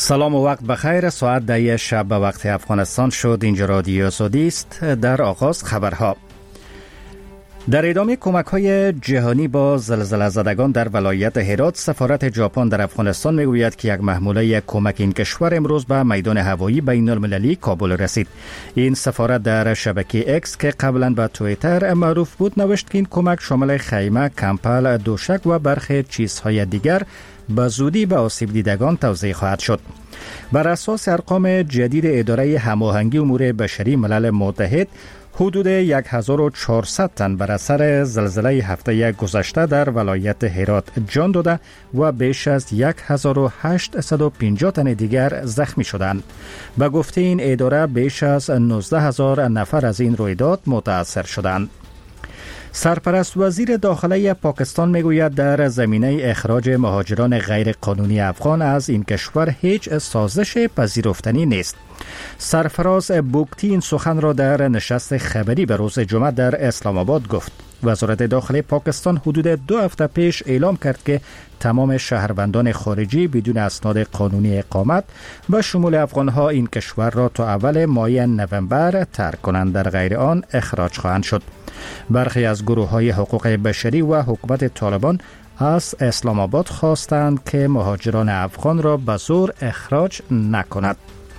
سلام و وقت بخیر. ساعت 10 شب به وقت افغانستان شد. اینجا رادیو آزادی است. در آغاز خبرها. در ادامه کمک‌های جهانی با زلزله زدگان در ولایت هرات، سفارت ژاپن در افغانستان میگوید که یک محموله کمک این کشور امروز به میدان هوایی بین‌المللی کابل رسید. این سفارت در شبکه اکس که قبلا به توییتر معروف بود نوشت که این کمک شامل خیمه، کمپل، دوشک و برخی چیزهای دیگر به زودی به آسیب دیدگان توزیع خواهد شد. بر اساس ارقام جدید اداره هماهنگی امور بشری ملل متحد، حدود 1400 تن بر اثر زلزله هفته گذشته در ولایت هرات جان داده و بیش از 1850 تن دیگر زخمی شدند. به گفته این اداره بیش از 19000 نفر از این رویداد متاثر شدند. سرپرست وزیر داخلی پاکستان میگوید در زمینه اخراج مهاجران غیر قانونی افغان از این کشور هیچ سازش پذیرفتنی نیست. سرفراز بوگتی این سخن را در نشست خبری به روز جمعه در اسلام آباد گفت. وزارت داخلی پاکستان حدود 2 هفته پیش اعلام کرد که تمام شهروندان خارجی بدون اسناد قانونی اقامت و شمول افغانها این کشور را تا اول ماه نوامبر ترک کنند، در غیر آن اخراج خواهند شد. برخی از گروه‌های حقوق بشری و حکومت طالبان از اسلام آباد خواستند که مهاجران افغان را به زور اخراج نکند.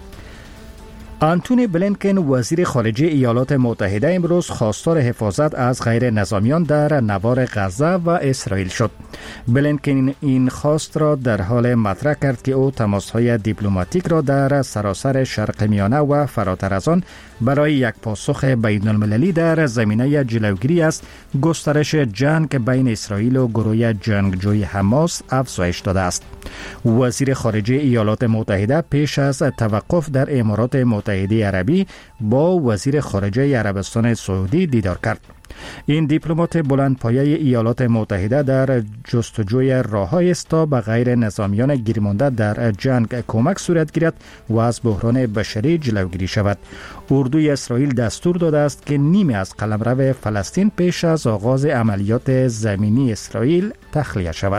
آنتونی بلینکن وزیر خارجه ایالات متحده امروز خواستار حفاظت از غیر نظامیان در نوار غزه و اسرائیل شد. بلینکن این خواست را در حال مطرح کرد که او تماس‌های دیپلماتیک را در سراسر شرق میانه و فراتر از آن برای یک پاسخ بین‌المللی در زمینه جلوگیری از گسترش جنگ بین اسرائیل و گروه جنگجوی حماس افزایش داده است. وزیر خارجه ایالات متحده پیش از توقف در امارات متحده عربی با وزیر خارجه عربستان سعودی دیدار کرد. این دیپلمات بلندپایه ایالات متحده در جستجوی راه‌هایی است تا به غیر نظامیان گیرمانده در جنگ کمک صورت گیرد و از بحران بشری جلوگیری شود. اردوی اسرائیل دستور داده است که نیمی از قلمرو فلسطین پیش از آغاز عملیات زمینی اسرائیل تخلیه شود.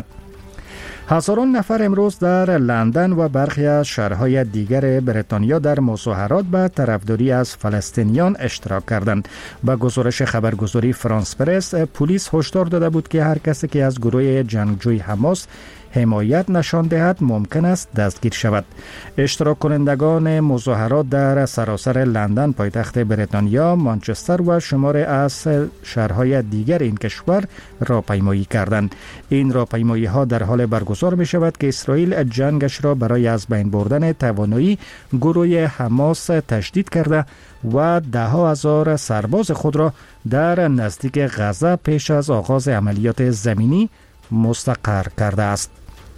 هزاران نفر امروز در لندن و برخی از شهرهای دیگر بریتانیا در مظاهرات به طرفداری از فلسطینیان اشتراک کردند. با گزارش خبرگزاری فرانس پرس، پلیس هشدار داده بود که هر کسی که از گروه جنگجوی حماس حمایت نشان دهد ممکن است دستگیر شود. اشتراک کنندگان مظاهرات در سراسر لندن، پایتخت بریتانیا، مانچستر و شماری از شهرهای دیگر این کشور راهپیمایی کردند. این راهپیمایی ها در حال برگزار می شود که اسرائیل جنگش را برای از بین بردن توانایی گروه حماس تشدید کرده و 10,000 سرباز خود را در نزدیک غزه پیش از آغاز عملیات زمینی مستقر کرده است.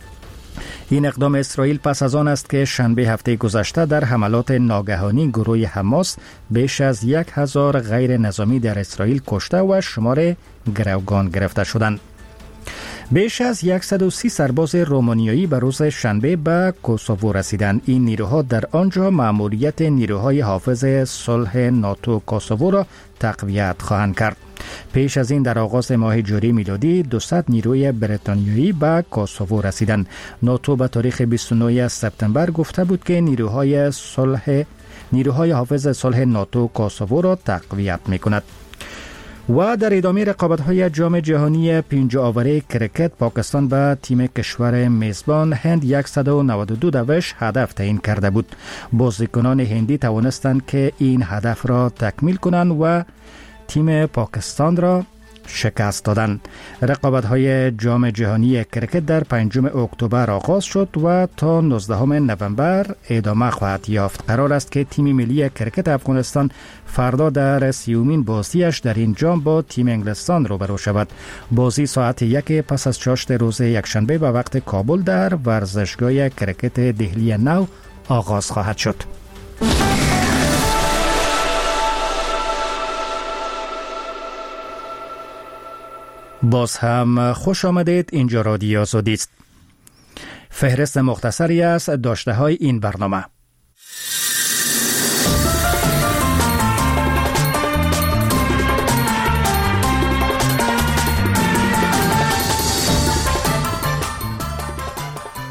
این اقدام اسرائیل پس از آن است که شنبه هفته گذشته در حملات ناگهانی گروه حماس بیش از 1000 غیر نظامی در اسرائیل کشته و شمار گروگان گرفته شدند. بیش از 130 سرباز رومانیایی به روز شنبه به کوسوو رسیدند. این نیروها در آنجا مأموریت نیروهای حافظ صلح ناتو کوسوو را تقویت خواهند کرد. پیش از این در آغاز ماه جاری میلادی 200 نیروی بریتانیایی به کوسوو رسیدند. ناتو به تاریخ 29 سپتامبر گفته بود که نیروهای حافظ صلح ناتو کوسوو را تقویت می‌کند. و در ادامه رقابت‌های جام جهانی پنجه آوری کرکت، پاکستان به تیم کشور میزبان هند 192 دوش هدف تعیین کرده بود. بازیکنان هندی توانستند که این هدف را تکمیل کنند و تیم پاکستان را شکست دادند. رقابت‌های جام جهانی کرکت در 5 اکتبر آغاز شد و تا 19 نوامبر ادامه خواهد یافت. قرار است که تیم ملی کرکت افغانستان فردا در 30مین بازیش در این جام با تیم انگلستان روبرو شود. بازی ساعت 1 پس از چاشت روز یکشنبه به وقت کابل در ورزشگاه کرکت دهلی نو آغاز خواهد شد. باز هم خوش آمدید. اینجا رادیو آزادی است. فهرست مختصری از داشته های این برنامه.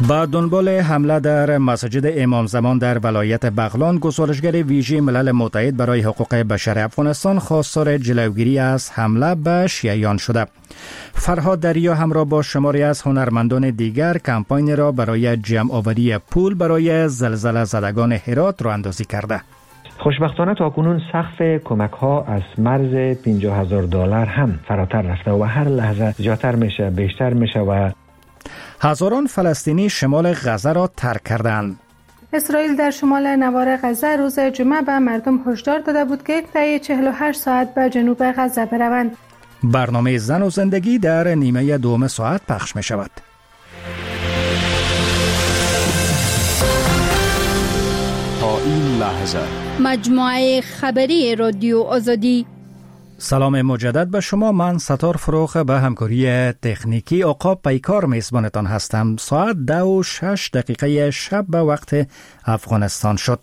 با دنبال حمله در مسجد امام زمان در ولایت بغلان، گزارشگر ویژه ملل متحد برای حقوق بشر افغانستان خواستار جلوگیری از حمله به شیعیان شده. فرهاد دریا همراه با شماری از هنرمندان دیگر کمپاین را برای جمع آوری پول برای زلزله زدگان هرات راه اندازی کرده. خوشبختانه تاکنون سقف کمک ها از مرز $50,000 هم فراتر رفته و هر لحظه زیادتر میشه، بیشتر میشه و هزاران فلسطینی شمال غزه را ترک کردند. اسرائیل در شمال نوار غزه روز جمعه به مردم هشدار داده بود که طی 48 ساعت به جنوب غزه بروند. برنامه زن و زندگی در نیمه دوم ساعت پخش می شود. تا این لحظه مجموعه خبری رادیو آزادی. سلام مجدد به شما. من ستار فروخ به همکاری تکنیکی عقاب پیکار میزبانتان هستم. ساعت 2:06 شب به وقت افغانستان شد.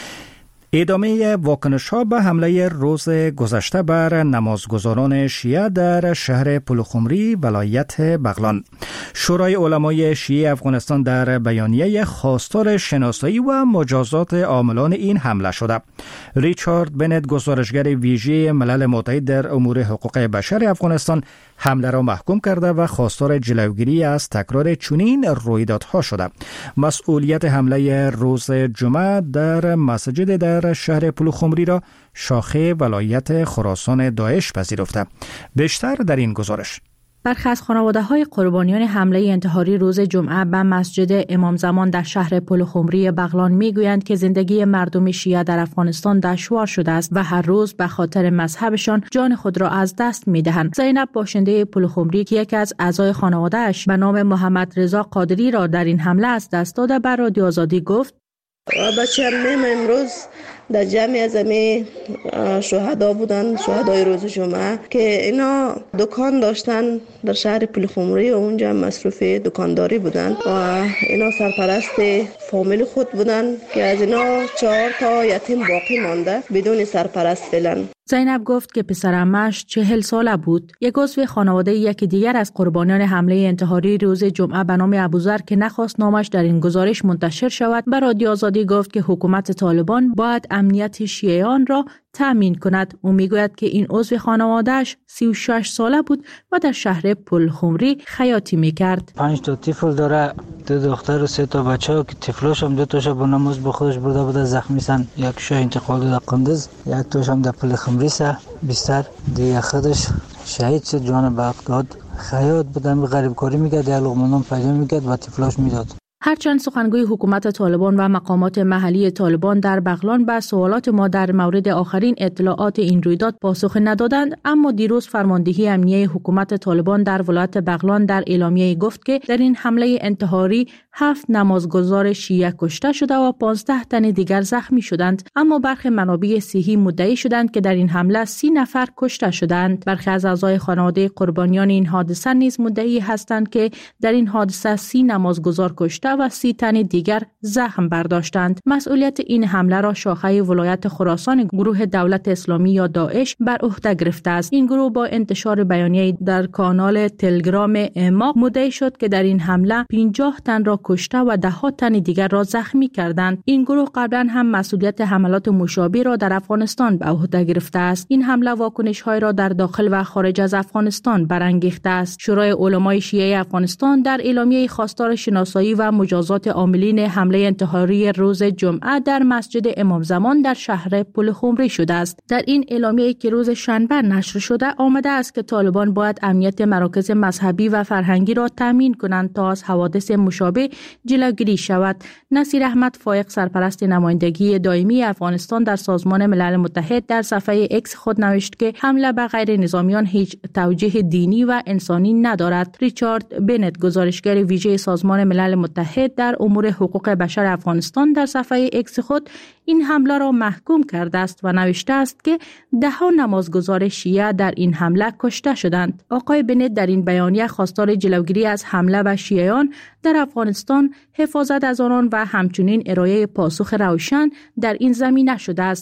ادامه واکنش‌ها به حمله روز گذشته بر نمازگزاران شیعه در شهر پلخمری ولایت بغلان. شورای علمای شیعه افغانستان در بیانیه خواستار شناسایی و مجازات عاملان این حمله شده. ریچارد بنت، گزارشگر ویژه ملل متحد در امور حقوق بشر افغانستان، حمله را محکوم کرده و خواستار جلوگیری از تکرار چنین رویدادها شده. مسئولیت حمله روز جمعه در مسجد در شهر پلخمری را شاخه ولایت خراسان داعش پذیرفته. بیشتر در این گزارش. برخی از خانواده‌های قربانیان حمله انتحاری روز جمعه به مسجد امام زمان در شهر پلخمری بغلان میگویند که زندگی مردم شیعه در افغانستان دشوار شده است و هر روز به خاطر مذهبشان جان خود را از دست می‌دهند. زینب، باشنده پلخمری که یکی از اعضای خانواده‌اش به نام محمد رضا قادری را در این حمله از دست داده، به رادیو آزادی گفت: بچه‌م امروز در جمعی از شهدا بودن، شهدای روز جمعه، که اینا دکان داشتن در شهر پلخمری و اونجا مصروف دکانداری بودن و اینا سرپرست فامیل خود بودن که از اینا 4 تا یتیم باقی مانده بدون سرپرست فعلا. زینب گفت که پسرعمه‌اش 40 ساله بود. یک عضو خانواده یکی دیگر از قربانیان حمله انتحاری روز جمعه به نام ابوذر که نخواست نامش در این گزارش منتشر شود، به رادیو آزادی گفت که حکومت طالبان باید امنیت شیعیان را تأمین کند. او میگوید که این عضو خانواده‌اش 36 ساله بود و در شهر پلخمری خیاطی میکرد. 5 تا طفل داره، 2 دختر و 3 تا بچه که طفلاش هم 2 تاشو با نماز به خودش برده بوده زخمی سن. یک شاه انتقال داده قندز، یک تاش هم در پلخمری سه بیشتر دیگه خودش شهید شد. جان به داد. خیاط بودن، غریب کاری میکرد، یک لقمه نان پیدا میکرد و طفلاش میداد. هرچند سخنگوی حکومت طالبان و مقامات محلی طالبان در بغلان به سوالات ما در مورد آخرین اطلاعات این رویداد پاسخ ندادند، اما دیروز فرماندهی امنیه حکومت طالبان در ولایت بغلان در اعلامیه گفت که در این حمله انتحاری 7 نمازگزار شیعه کشته شده و 15 تن دیگر زخمی شدند. اما برخی منابع صحی مدعی شدند که در این حمله 30 نفر کشته شدند. برخی از اعضای خانواده قربانیان این حادثه نیز مدعی هستند که در این حادثه 30 نمازگزار کشته و 30 تن دیگر زخم برداشتند. مسئولیت این حمله را شاخه ولایت خراسان گروه دولت اسلامی یا داعش بر عهده گرفته است. این گروه با انتشار بیانیه در کانال تلگرام اعماق مدعی شد که در این حمله 50 تن را کشته و 10 تن دیگر را زخمی کردند. این گروه قبلا هم مسئولیت حملات مشابه را در افغانستان به عهده گرفته است. این حمله واکنش‌های را در داخل و خارج از افغانستان برانگیخته است. شورای علمای شیعه افغانستان در اعلامیه خواستار شناسایی و مجازات عاملین حمله انتحاری روز جمعه در مسجد امام زمان در شهر پلخمری شده است. در این اعلامیه که روز شنبه نشر شده آمده است که طالبان باید امنیت مراکز مذهبی و فرهنگی را تامین کنند تا از حوادث مشابه جلوگیری شود. نصیر احمد فائق، سرپرست نمایندگی دائمی افغانستان در سازمان ملل متحد، در صفحه اکس خود نوشت که حمله به غیر نظامیان هیچ توجیه دینی و انسانی ندارد. ریچارد بنت، گزارشگر ویژه سازمان ملل متحد در امور حقوق بشر افغانستان، در صفحه اکس خود این حمله را محکوم کرده است و نوشته است که 10 نمازگزار شیعه در این حمله کشته شدند. آقای بنت در این بیانیه خواستار جلوگیری از حمله به شیعیان در افغانستان، حفاظت از آنان و همچنین ارائه پاسخ روشن در این زمینه شده است.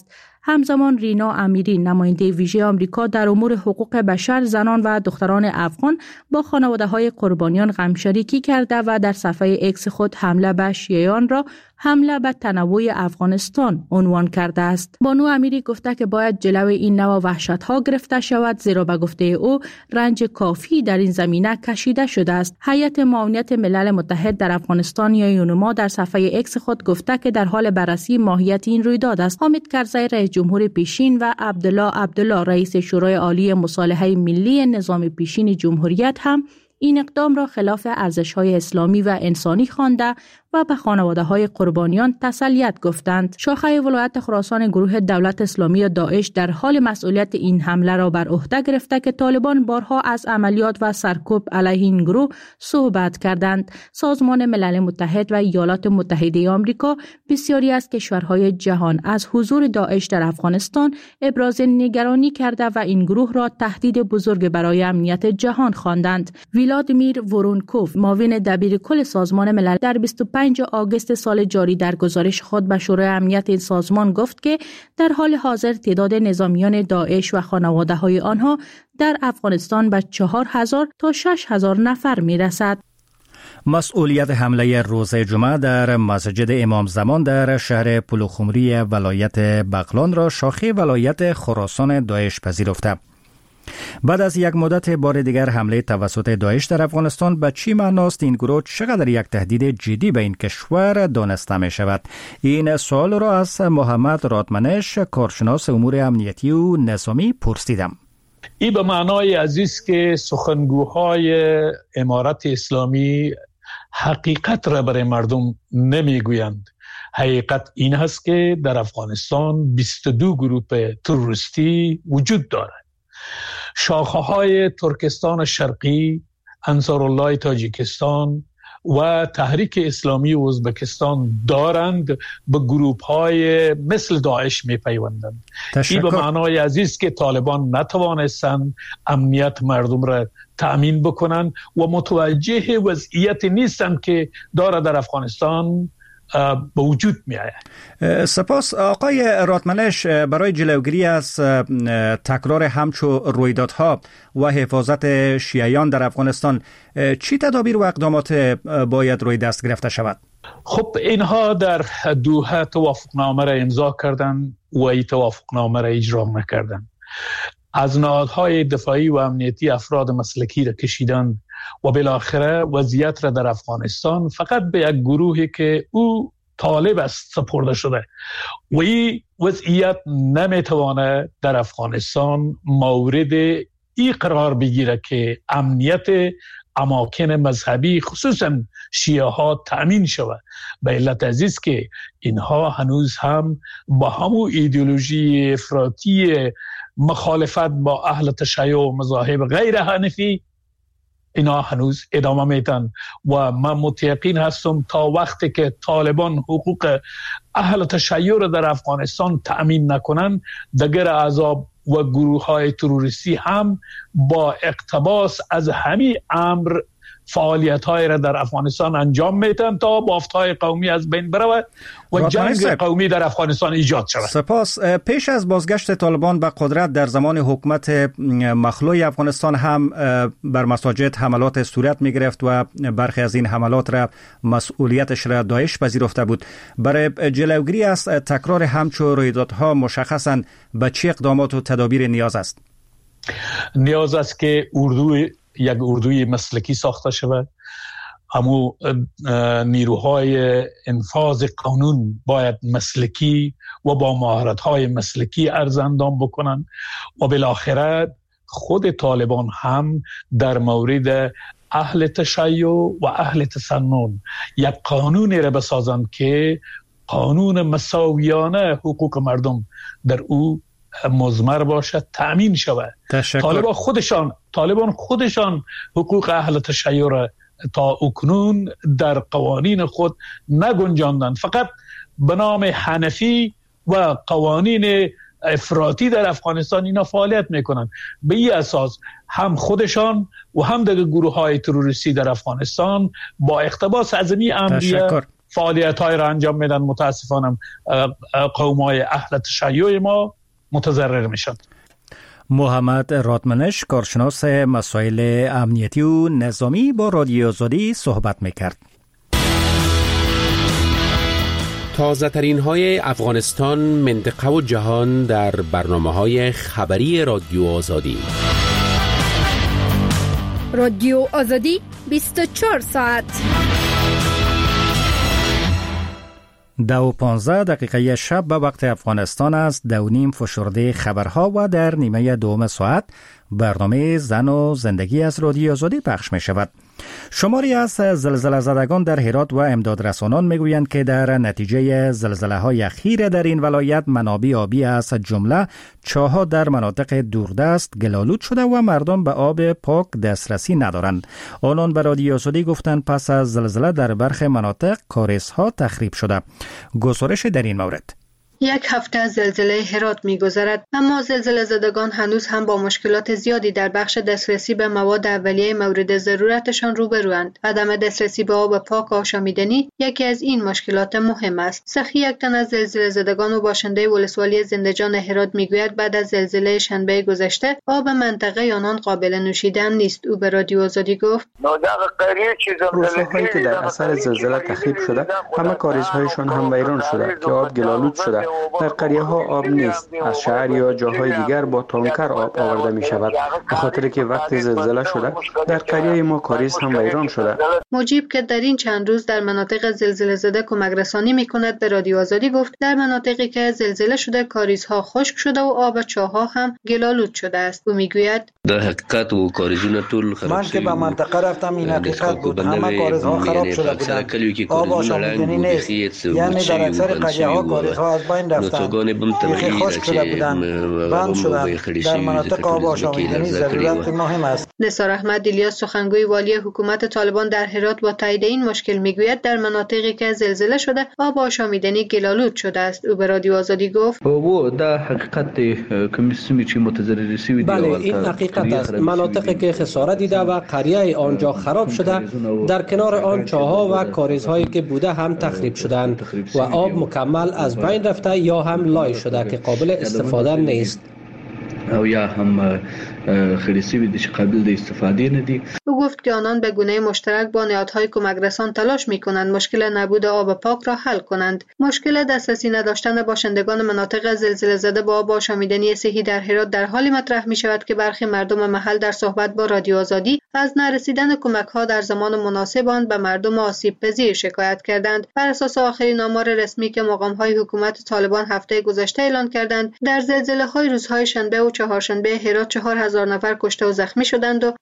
همزمان رینا امیری نماینده ویژه آمریکا در امور حقوق بشر زنان و دختران افغان با خانواده‌های قربانیان غمشریکی کرده و در صفحه اکس خود حمله به شیعیان را حمله به تنوع افغانستان عنوان کرده است. بانو امیری گفته که باید جلوی این نوع وحشت‌ها گرفته شود، زیرا به گفته او رنج کافی در این زمینه کشیده شده است. هیئت معاونت ملل متحد در افغانستان یا یونما در صفحه اکس خود گفته که در حال بررسی ماهیت این رویداد است. حامد کرزی رئیس جمهور پیشین و عبدالله رئیس شورای عالی مصالحه ملی نظام پیشین جمهوریت هم این اقدام را خلاف ارزش‌های اسلامی و انسانی خوانده و به خانواده‌های قربانیان تسلیت گفتند. شاخه ولایت خراسان گروه دولت اسلامی داعش در حال مسئولیت این حمله را بر عهده گرفته که طالبان بارها از عملیات و سرکوب علیه این گروه صحبت کردند. سازمان ملل متحد و ایالات متحده آمریکا بسیاری از کشورهای جهان از حضور داعش در افغانستان ابراز نگرانی کرده و این گروه را تهدید بزرگ برای امنیت جهان خواندند. ولادیمیر وورونکوف معاون دبیر کل سازمان ملل در 25 آگوست سال جاری در گزارش خود به شورای امنیت این سازمان گفت که در حال حاضر تعداد نظامیان داعش و خانواده‌های آنها در افغانستان به 4000 تا 6000 نفر می‌رسد. مسئولیت حمله روز جمعه در مسجد امام زمان در شهر پلخمری ولایت بغلان را شاخه ولایت خراسان داعش پذیرفته. بعد از یک مدت بار دیگر حمله توسط داعش در افغانستان به چی معناست؟ این گروه چقدر یک تهدید جدی به این کشور دانسته می شود؟ این سوال را از محمد رادمنش کارشناس امور امنیتی و نظامی پرسیدم. این به معنای عزیز که سخنگوهای امارت اسلامی حقیقت را برای مردم نمیگویند. حقیقت این هست که در افغانستان 22 گروه تروریستی وجود دارد. شاخه های ترکستان شرقی، انصارالله تاجیکستان و تحریک اسلامی ازبکستان دارند به گروه های مثل داعش می پیوندند. این به معنای عزیز که طالبان نتوانستند امنیت مردم را تأمین بکنند و متوجه وضعیت نیستند که داره در افغانستان به وجود می آید. سپاس آقای رادمنش، برای جلوگیری از تکرار همچو رویدادها و حفاظت شیعیان در افغانستان چی تدابیر و اقدامات باید روی دست گرفته شود؟ خب اینها در دوحه توافقنامه را امضا کردن و این توافقنامه را اجرا نکردن. از نهادهای دفاعی و امنیتی افراد مسلکی را کشیدند و بالاخره وضعیت را در افغانستان فقط به یک گروهی که او طالب است سپرده شده و این وضعیت نمیتوانه در افغانستان مورد این قرار بگیره که امنیت اماکن مذهبی خصوصا شیعه ها تأمین شود. به علت عزیز که اینها هنوز هم با همون ایدئولوژی افراطی مخالفت با اهل تشیع و مذاهب غیر حنفی اینا هنوز ادامه میتن و من متیقن هستم تا وقتی که طالبان حقوق اهل تشیع را در افغانستان تأمین نکنن، دیگر احزاب و گروه های تروریستی هم با اقتباس از همین امر فعالیت های را در افغانستان انجام میتن تا بافت های قومی از بین برود و جنگ قومی در افغانستان ایجاد شود. سپاس. پیش از بازگشت طالبان به قدرت در زمان حکومت مخلوع افغانستان هم بر مساجد حملات صورت می گرفت و برخی از این حملات را مسئولیتش را داعش پذیرفته بود. برای جلوگیری از تکرار همچو رویدادها مشخصاً به چه اقدامات و تدابیر نیاز است؟ نیاز است که یک اردوی مسلکی ساخته شود. همو نیروهای انفاذ قانون باید مسلکی و با مهارت‌های مسلکی ارزاندام بکنن و بالاخره خود طالبان هم در مورد اهل تشیع و اهل تسنن یک قانونی را بسازند که قانون مساویانه حقوق مردم در او مضمر باشد، تأمین شود. طالبان خودشان حقوق اهل تشیع را تا اکنون در قوانین خود نگنجاندن، فقط به نام حنفی و قوانین افراطی در افغانستان اینا فعالیت میکنن. به این اساس هم خودشان و هم دیگر گروه های تروریستی در افغانستان با اقتباس از این امریه فعالیت‌های را انجام میدن، متاسفانه قوم‌های اهل تشیع ما متضرر میشن. محمد رادمنش، کارشناس مسائل امنیتی و نظامی، با رادیو آزادی صحبت میکرد. تازه ترین های افغانستان، منطقه و جهان در برنامه‌های خبری رادیو آزادی. رادیو آزادی 24 ساعت. 2:15 شب به وقت افغانستان است. 2:30 فشرده خبرها و در نیمه دوم ساعت برنامه زن و زندگی از رادیو آزادی پخش می شود. شماری از زلزله زدگان در هرات و امدادرسانان می گویند که در نتیجه زلزله های اخیر در این ولایت منابع آبی از جمله چاه‌ها در مناطق دوردست گل‌آلود شده و مردم به آب پاک دسترسی ندارند. آنان به رادیو آزادی گفتند پس از زلزله در برخی مناطق کاریزها تخریب شده. گزارش در این مورد. یک هفته از زلزله هرات می‌گذرد، اما زلزله زدگان هنوز هم با مشکلات زیادی در بخش دسترسی به مواد اولیه مورد ضرورتشان روبروند. عدم دسترسی به آب پاک آشامیدنی یکی از این مشکلات مهم است. سخی، یک تن از زلزله زدگان و باشنده ولسوالی زنده‌جان هرات میگوید بعد از زلزله شنبه گذشته آب منطقه آنان قابل نوشیدن نیست. او به رادیو آزادی گفت: روستاهایی که در اثر زلزله تخریب شده همه کاریزهایشان هم ویران شده که آب گل‌آلود شده. در قریه ها آب نیست. از شهر یا جاهای دیگر با تانکر آب آورده می شود، به خاطر که وقت زلزله شده در قریه ما کاریز هم ویران شده. مجیب که در این چند روز در مناطق زلزله زده کمک رسانی می کند به رادیو آزادی گفت در مناطقی که زلزله شده کاریزها خشک شده و آب چاه‌ها هم گل‌آلود شده است. او میگوید: در حقیقت و کاریزونه طول خراب من که به منطقه رفتم این حقیقت بود، همه کاریزها خراب شده بودند. آب آشامیدنی نیست، یعنی در اکثر قریه ها کاریزها از بین رفتند، بیخی خشک شده بودند، بند شدند. در مناطق آب آشامیدنی ضرورت مهم است. نثار احمد الیاس، سخنگوی والی حکومت طالبان در هرات، با تایید این مشکل میگوید در مناطقی که زلزله شده آب آشامیدنی گل‌آلود شده است. او به رادیو آزادی گفت: در حقیقت کمیسیمی چی متضرر شوی بله، این حقیقت است. مناطقی که خسارت دیده و قریه آنجا خراب شده، در کنار آن چاه‌ها و کاریزهایی که بوده هم تخریب شدند و آب مکمل از بین رفته یا هم لای شده که قابل استفاده نیست. او یا هم خریسی بیده که قابل ده استفاده ندی. او گفت که آنان به گونه مشترک با نهادهای کمک رسان تلاش می کنند مشکل نبود آب پاک را حل کنند. مشکل دسترسی نداشتن باشندگان مناطق زلزله زده با آب آشامیدنی صحی در هرات در حالی مطرح می شود که برخی مردم محل در صحبت با رادیو آزادی از نرسیدن کمک ها در زمان مناسب آن به مردم آسیب پذیر شکایت کردند. بر اساس آخرین آمار رسمی که مقام های حکومت طالبان هفته گذشته اعلان کردند، در زلزله های روزهای شنبه و چهارشنبه هرات 4000 نفر کشته و زخمی شدند و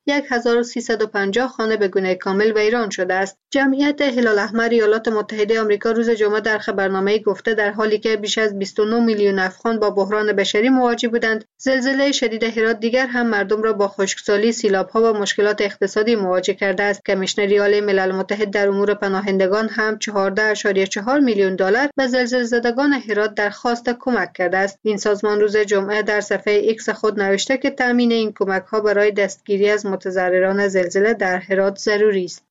1350 خانه به گونه کامل ویران شده است. جمعیت هلال احمر ایالات متحده آمریکا روز جمعه در خبرنامه‌ای گفته در حالی که بیش از 29 میلیون افغان با بحران بشری مواجه بودند، زلزله شدید هرات دیگر هم مردم را با خشکسالی، سیلاب‌ها و مشکلات اقتصادی مواجه کرده است. کمیشنر عالی ملل متحد در امور پناهندگان هم 14.4 میلیون دلار به زلزله زدگان هرات درخواست کمک کرده است. این سازمان روز جمعه در صفحه ایکس خود نوشته که تامین این کمک‌ها برای دستگیری از متضرران زلزله در هرات ضروری است.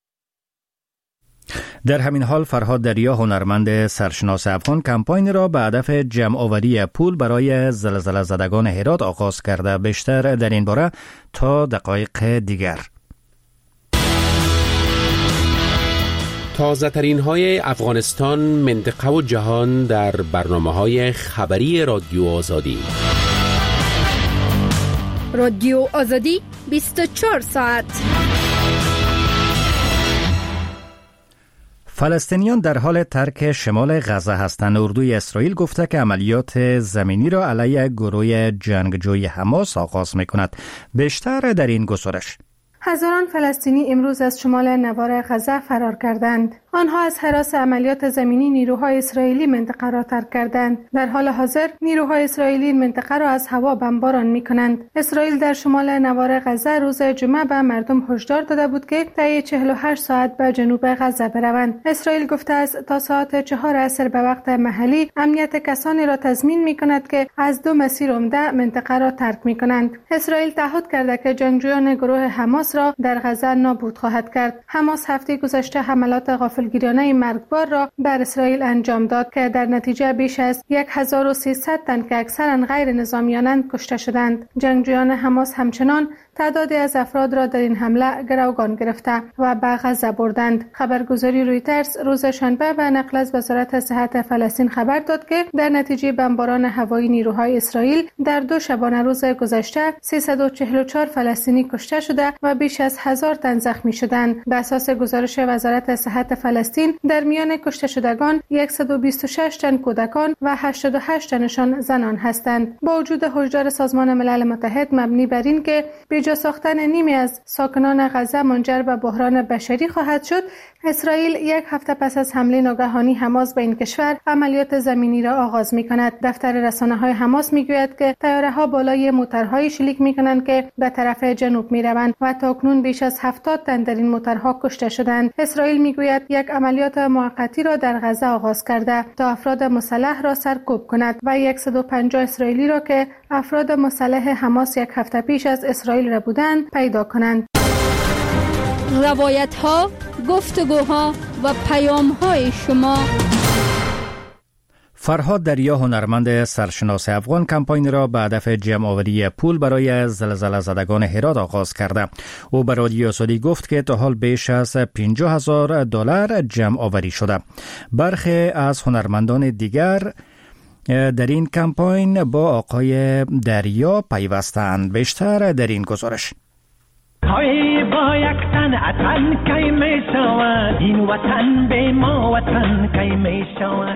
در همین حال فرهاد دریا، هنرمند سرشناس افغان، کمپاین را به هدف جمع‌آوری پول برای زلزله زدگان هرات آغاز کرده. بیشتر در این باره تا دقایق دیگر. تازه ترین های افغانستان، منطقه و جهان در برنامه‌های خبری رادیو آزادی. رادیو آزادی 24 ساعت. فلسطینیان در حال ترک شمال غزه هستند. اردوی اسرائیل گفته که عملیات زمینی را علیه گروه جنگجوی حماس آغاز می‌کند. بیشتر در این گزارش. هزاران فلسطینی امروز از شمال نوار غزه فرار کردند. آنها از هراس عملیات زمینی نیروهای اسرائیلی منطقه را ترک کردند. در حال حاضر نیروهای اسرائیلی منطقه را از هوا بمباران می‌کنند. اسرائیل در شمال نوار غزه روز جمعه به مردم هشدار داده بود که طی 48 ساعت به جنوب غزه بروند. اسرائیل گفته است تا ساعت 4 عصر به وقت محلی امنیت کسانی را تضمین می‌کند که از دو مسیر عمده منطقه را ترک می‌کنند. اسرائیل تعهد کرده که جنگجویان گروه حماس حماس را در غزه نابود خواهد کرد. حماس هفته گذشته حملات غافلگیرانه مرگبار را بر اسرائیل انجام داد که در نتیجه بیش از 1300 تن که اکثرا غیر نظامیانند کشته شدند. جنگجویان حماس همچنان تعدادی از افراد را در این حمله گروگان گرفته و به غزه بردند. خبرگزاری رویترز روز شنبه به نقل از وزارت صحت فلسطین خبر داد که در نتیجه بمباران هوایی نیروهای اسرائیل در 2 شبانه روز گذشته 344 فلسطینی کشته شده و بیش از 1000 تن زخمی شدند. به اساس گزارش وزارت صحت فلسطین در میان کشته شدگان 126 تن کودکان و 88 تنشان زنان هستند. با وجود هشدار سازمان ملل متحد مبنی بر این که جا ساختن نیمی از ساکنان غزه منجر به بحران بشری خواهد شد، اسرائیل 1 هفته پس از حمله ناگهانی حماس به این کشور عملیات زمینی را آغاز می‌کند. دفتر رسانه‌های حماس می‌گوید که طیاره‌ها بالای موترهای شلیک می‌کنند که به طرف جنوب می‌روند و تاکنون بیش از 70 تن در این موترها کشته شدند. اسرائیل می‌گوید یک عملیات موقتی را در غزه آغاز کرده تا افراد مسلح را سرکوب کند و 150 اسرائیلی را که افراد مسلح حماس 1 هفته پیش از اسرائیل را بودند پیدا کنند. روایت‌ها، گفتگوها و پیام‌های شما. فرهاد دریا هنرمند سرشناس افغان کمپاین را به هدف جمع‌آوری پول برای زلزله زدگان هرات آغاز کرده. او به رادیو آزادی گفت که تا حال بیش از $50,000 جمع‌آوری شده. برخی از هنرمندان دیگر در این کمپاین با آقای دریا پیوستند. بیشتر در این گزارش. های با یک تن اتن کی می شود، این وطن به ما وطن کی می شود.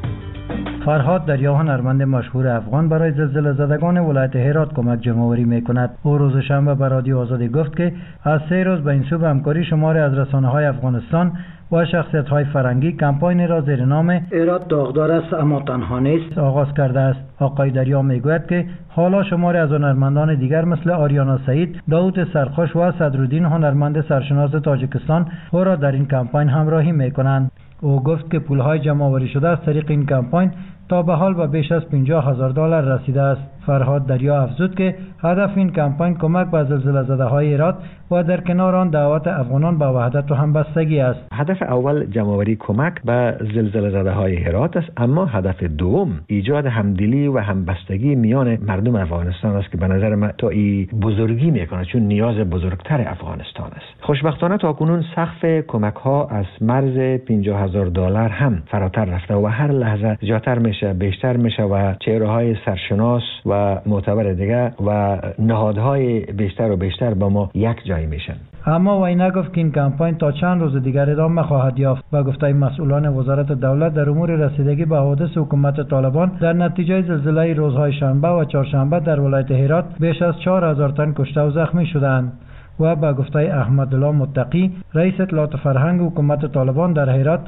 فرهاد دریا هنرمند مشهور افغان برای زلزله زدگان ولایت هرات کمک جمع‌آوری می‌کند. او روز شنبه به رادیو آزادی گفت که از 3 روز به این سو به همکاری شماری از رسانه‌های افغانستان و شخصیت‌های فرنگی کمپاین را زیر نام هرات داغدار است اما تنها نیست آغاز کرده است. آقای دریا میگوید که حالا شماری از هنرمندان دیگر مثل آریانا سعید، داوود سرخوش و صدرالدین هنرمند سرشناس تاجیکستان او را در این کمپاین همراهی می‌کنند. او گفت که پول‌های جمع‌آوری شده از طریق این کمپاین تا به حال به بیش از $50,000 رسیده است. فرهاد دریا افزود که هدف این کمپاین کمک به زلزله زده‌های هرات و در کنار آن دعوت افغانان به وحدت و همبستگی است. هدف اول جمع‌آوری کمک به زلزله زده‌های هرات است، اما هدف دوم ایجاد همدلی و همبستگی میان مردم افغانستان است که به نظر من تا این بزرگی میکنه، چون نیاز بزرگتر افغانستان است. خوشبختانه تاکنون سقف کمک‌ها از مرز $50,000 هم فراتر رفته و هر لحظه زیادتر میشه، بیشتر میشه و چهره‌های سرشناس و معتبر دیگه و نهادهای بیشتر و بیشتر با ما یک جای میشن. اما وی نگفت که این کمپاین تا چند روز دیگر ادامه خواهد یافت. و گفته مسئولان وزارت دولت در امور رسیدگی به حوادث حکومت طالبان در نتیجه زلزله روزهای شنبه و چهارشنبه در ولایت هرات بیش از 4000 تن کشته و زخمی شدند. و با گفته احمدالله متقی رئیس اطلاعات فرهنگ حکومت طالبان در هرات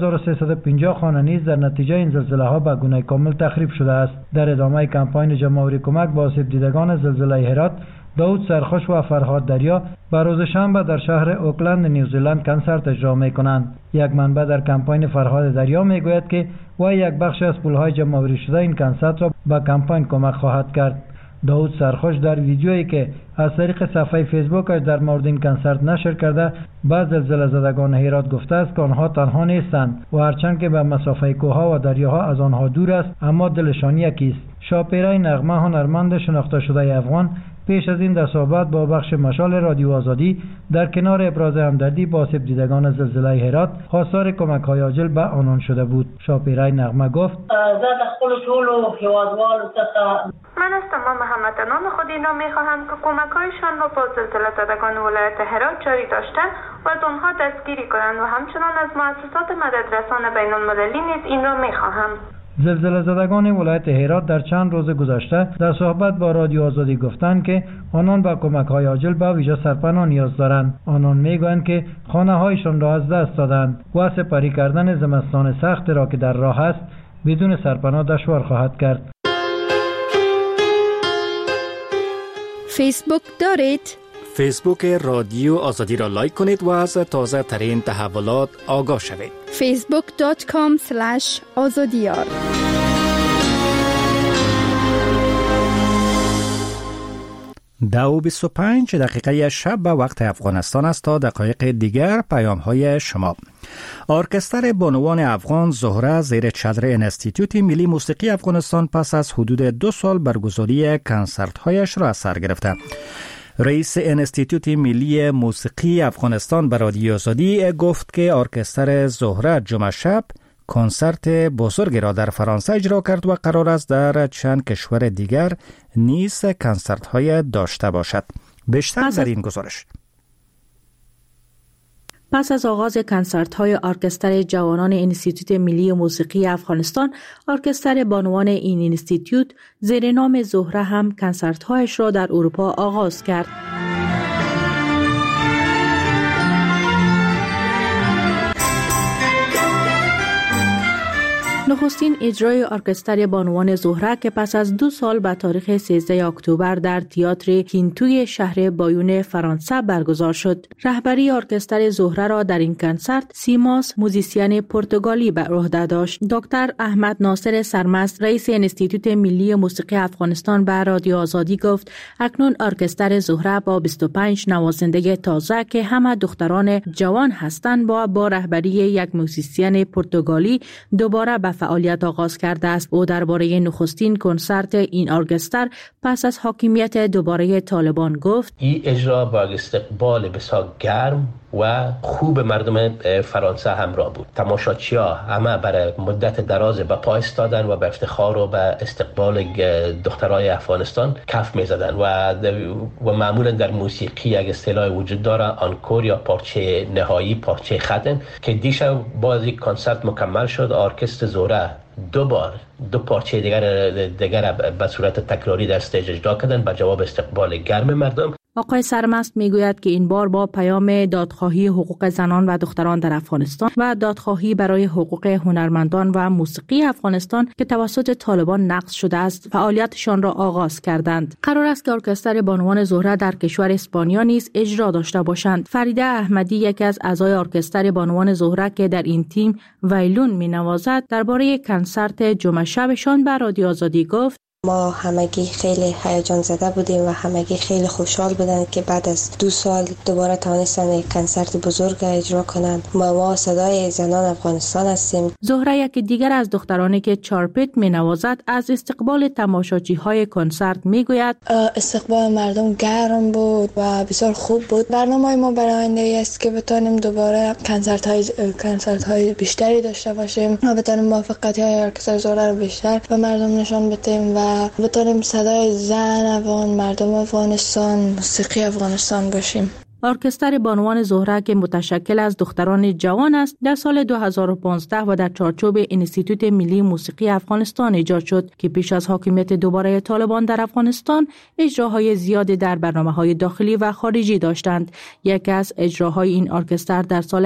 1350 خانه نیز در نتیجه این زلزله ها به گونه کامل تخریب شده است. در ادامه کمپاین جمع‌آوری کمک به آسیب دیدگان زلزله هرات، داوود سرخوش و فرهاد دریا به روز شنبه در شهر اوکلند نیوزیلند کنسرت اجرا می‌کنند. یک منبع در کمپاین فرهاد دریا میگوید که و یک بخش از پول‌های جمع‌آوری شده این کنسرت را به کمپاین کمک خواهد کرد. داوود سرخوش در ویدیویی که از طریق صفحه فیسبوکش در مورد این کنسرت نشر کرده به زلزله زدگان هرات گفته است که آنها تنها نیستند و هرچند که به مسافه کوهها و دریاها از آنها دور است اما دلشان یکی است. شاپیره نغمه هنرمند شناخته شده افغان پیش از این در صحبت با بخش مشال رادیو آزادی در کنار ابراز همدردی با آسیب دیدگان زلزله هرات خواستار کمک‌های عاجل به آنان شده بود. شاپیره نغمه گفت: من از تمام هموطنان خود این را می‌خواهم که کمک‌هایشان را با زلزله زدگان ولایت هرات جاری داشتند و از آنها دستگیری کنند و همچنان از مؤسسات مددرسان بین‌المللی نیز این را می‌خواهم. زلزله زدگان ولایت هرات در چند روز گذشته در صحبت با رادیو آزادی گفتند که آنان به کمک‌های عاجل به ویژه سرپناه نیاز دارند. آنان میگویند که خانه‌هایشان را از دست دادند و سپری کردن زمستان سخت را که در راه است بدون سرپناه دشوار خواهد کرد. فیسبوک دارید؟ فیسبوک رادیو آزادی را لایک کنید و از تازه ترین تحولات آگاه شوید. facebook.com/azadiyar. 2:25 دقیقه شب به وقت افغانستان است. تا دقایق دیگر پیام های شما. ارکستر بانوان افغان زهره زیر چتر انستیتوت ملی موسیقی افغانستان پس از حدود 2 سال برگزاری کنسرت هایش را از سر گرفته. رئیس انستیتوت ملی موسیقی افغانستان به رادیو آزادی گفت که ارکستر زهره جمعه شب کنسرت بزرگی را در فرانسه اجرا کرد و قرار است در چند کشور دیگر نیز کنسرت های داشته باشد. بیشتر در این گزارش. پس از آغاز کنسرت های ارکستر جوانان انستیتوت ملی موسیقی افغانستان، ارکستر بانوان این انستیتوت زیر نام زهره هم کنسرت هایش را در اروپا آغاز کرد. نخستین اجرای ارکستر بانوان زهره که پس از 2 سال به تاریخ 13 اکتبر در تئاتر کینتوی شهر بایون فرانسه برگزار شد. رهبری ارکستر زهره را در این کنسرت سیماس موزیسین پرتغالی بر عهده داشت. دکتر احمد ناصر سرمست رئیس انستیتوت ملی موسیقی افغانستان به رادیو آزادی گفت اکنون ارکستر زهره با 25 نوازنده تازه که همه دختران جوان هستند با رهبری یک موزیسین پرتغالی دوباره به فعالیت آغاز کرده است. او درباره نخستین کنسرت این ارکستر پس از حاکمیت دوباره طالبان گفت این اجرا با استقبال بسیار گرم و خوب مردم فرانسه همراه بود. تماشاچی‌ها همه برای مدت دراز به پا ایستادن و به افتخار و به استقبال دخترای افغانستان کف می‌زدن و معمولا در موسیقی یک اصطلاح وجود داره آنکور یا پارچه نهایی، پارچه ختم، که دیشب باز یک کنسرت مکمل شد. ارکستر زهره دو پارچه دیگر به صورت تکراری در استیج اجرا کردن به جواب استقبال گرم مردم. آقای سرمست میگوید که این بار با پیام دادخواهی حقوق زنان و دختران در افغانستان و دادخواهی برای حقوق هنرمندان و موسیقی افغانستان که توسط طالبان نقض شده است فعالیتشان را آغاز کردند. قرار است که ارکستر بانوان زهره در کشور اسپانیا نیز اجرا داشته باشند. فریده احمدی یکی از اعضای ارکستر بانوان زهره که در این تیم ویلون مینوازد درباره کنسرت جمعه شبشان به رادیو آزادی گفت ما همگی خیلی هیجان زده بودیم و همگی خیلی خوشحال بودن که بعد از 2 سال دوباره توانستن یک کنسرت بزرگ اجرا کنند. ما صدای زنان افغانستان هستیم. زهره یکی دیگر از دخترانی که چارپت می‌نوازد از استقبال تماشاچی‌های کنسرت می‌گوید استقبال مردم گرم بود و بسیار خوب بود. برنامه ما برای آینده است که بتونیم دوباره کنسرت‌های بیشتری داشته باشیم و بتونیم موفقیت‌های ارکستر زهره رو بیشتر به مردم نشان بدیم و بتونیم صدای زن افغان، مردم افغانستان، موسیقی افغانستان باشیم. ارکستر بانوان زهره که متشکل از دختران جوان است در سال 2015 و در چارچوب انستیتوت ملی موسیقی افغانستان ایجاد شد که پیش از حاکمیت دوباره طالبان در افغانستان اجراهای زیادی در برنامه‌های داخلی و خارجی داشتند. یکی از اجراهای این ارکستر در سال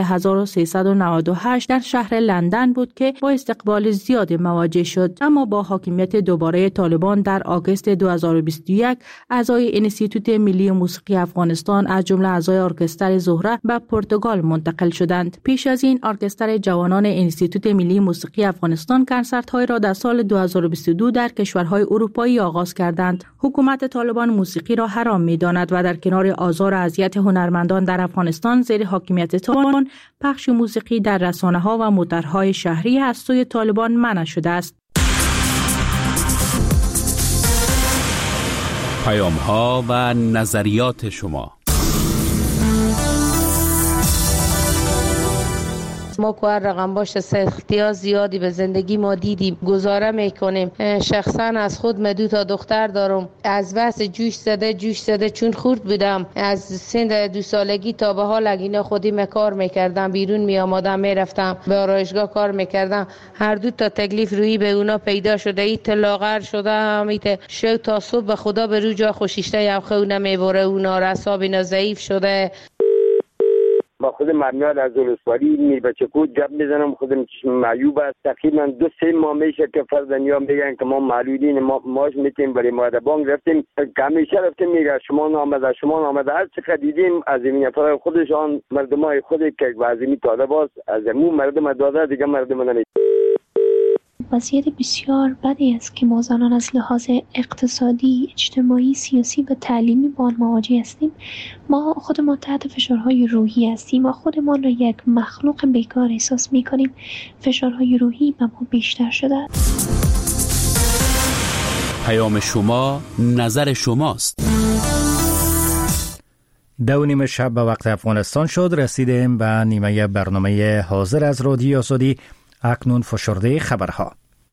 1398 در شهر لندن بود که با استقبال زیادی مواجه شد، اما با حاکمیت دوباره طالبان در آگوست 2021 اعضای انستیتوت ملی موسیقی افغانستان از جمله اعضای ارکستر زهره به پرتغال منتقل شدند. پیش از این ارکستر جوانان انستیتوت ملی موسیقی افغانستان کنسرت‌های را در سال 2022 در کشورهای اروپایی آغاز کردند. حکومت طالبان موسیقی را حرام می‌داند و در کنار آزار و اذیت هنرمندان در افغانستان زیر حاکمیت طالبان پخش موسیقی در رسانه‌ها و موترهای شهری از سوی طالبان منع شده است. پیام‌ها و نظریات شما. ما که هر رقم باشه سختی‌ها زیادی به زندگی ما دیدیم، گزاره میکنیم. شخصا از خود من 2 تا دختر دارم. از بس جوش زده چون خورد بودم از سن 2 سالگی تا به حال اینا خودی کار میکردم، بیرون میآمدم میرفتم به آرایشگاه کار میکردم. هر 2 تا تکلیف روی به اونا پیدا شده. ایت لاغر شده همیت شو تا صبح به خدا به رو جا خوشیشته یم خونه میبره. اونا رساب اینا ضعیف شده. با خود مرمیاد از ولسوالی میر بچه کود جب میزنم. خودم معیوب است. تقریبا 2-3 ماه میشه که فرزندی‌ها میگن که ما معلولین ماش میتیم برای ماده بانک رفتیم که همیشه رفتیم میگه شما نامده هر چقدر دیدیم از این افراد خودشان مردمای خود که وزیمی طالب است از مو مردم داده دیگه مردم نمید. وضعیت بسیار بدی است که ما زنان از لحاظ اقتصادی، اجتماعی، سیاسی و تعلیمی با آن مواجه هستیم. ما خودمان تحت فشارهای روحی هستیم و خودمان را یک مخلوق بیکار احساس می کنیم. فشارهای روحی به ما بیشتر شده است. پیام شما، نظر شماست. 2:30 شب به وقت افغانستان شد. رسیدیم به نیمه برنامه حاضر از رادیو آزادی. اکنون فشرده خبرها.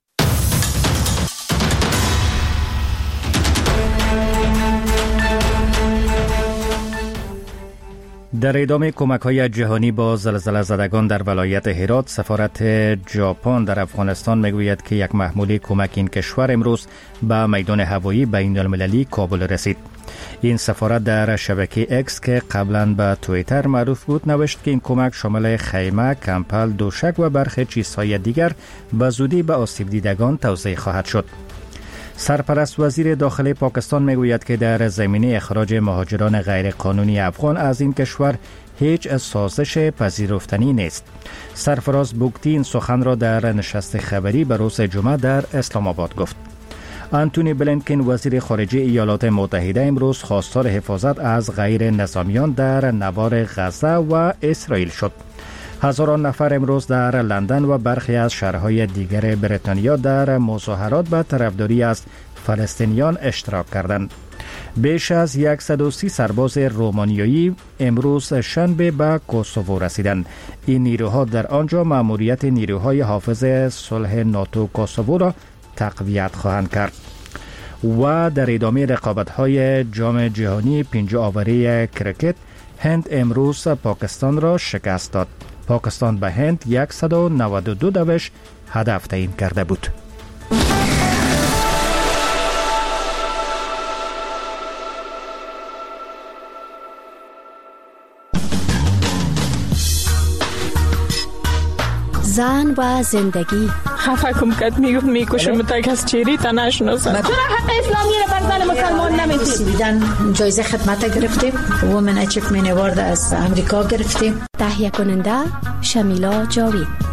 در ادامه کمک‌های جهانی با زلزله زدگان در ولایت هرات، سفارت ژاپن در افغانستان میگوید که یک محموله کمک این کشور امروز به میدان هوایی بین‌المللی کابل رسید. این سفارت در شبکه اکس که قبلا به توییتر معروف بود نوشت که این کمک شامل خیمه، کمپل، دوشک و برخی چیزهای دیگر به زودی به آسیب دیدگان توزیع خواهد شد. سرپرست وزیر داخلی پاکستان میگوید که در زمینه اخراج مهاجران غیر قانونی افغان از این کشور هیچ سازش پذیرفتنی نیست. سرفراز بوگتی این سخن را در نشست خبری به روز جمعه در اسلام آباد گفت. آنتونی بلینکن وزیر خارجه ایالات متحده امروز خواستار حفاظت از غیر نظامیان در نوار غزه و اسرائیل شد. هزاران نفر امروز در لندن و برخی از شهرهای دیگر بریتانیا در مظاهرات به طرفداری از فلسطینیان اشتراک کردند. بیش از 130 سرباز رومانیایی امروز شنبه به کوسوو رسیدند. این نیروها در آنجا مأموریت نیروهای حافظ صلح ناتو کوسوو را تقویت خواهند کرد. و در ادامه رقابت‌های جام جهانی پنجه آوری کرکت، هند امروز پاکستان را شکست داد. پاکستان به هند 192 دوش هدف تعیین کرده بود. زن و زندگی. خفه کم کد میگفت میکشم تا کس چیری تا نشناسم. چرا حق اسلامی را بر زن مسلمان نمیدید؟ دیدن جایزه خدمت گرفتیم. وومن اچیومنت اوارد از امریکا گرفتیم. تهیه کننده شمیلا جاوید.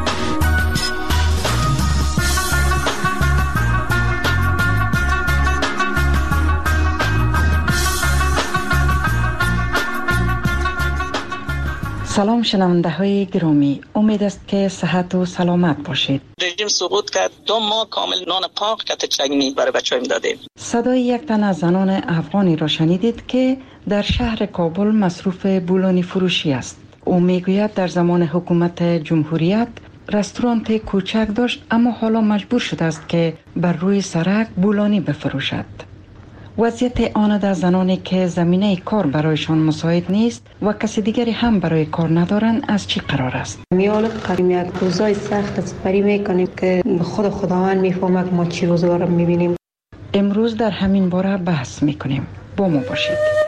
سلام شنونده های گرامی، امید است که صحت و سلامت باشید. رژیم سقوط کرد، 2 ماه کامل نان پاک کت چگنی برای بچه‌ها میدادیم. صدای یک تن از زنان افغانی را شنیدید که در شهر کابل مصروف بولانی فروشی است. او میگوید در زمان حکومت جمهوریت رستوران کوچک داشت، اما حالا مجبور شده است که بر روی سرک بولانی بفروشد. وضعیت آن در زنانی که زمینه کار برایشان مساعد نیست و کسی دیگری هم برای کار ندارند از چی قرار است؟ میال قریمیت روزای سخت سپری میکنیم که خود خداوند میفهمه که ما چی روزگار میبینیم. امروز در همین باره بحث میکنیم. با ما باشید.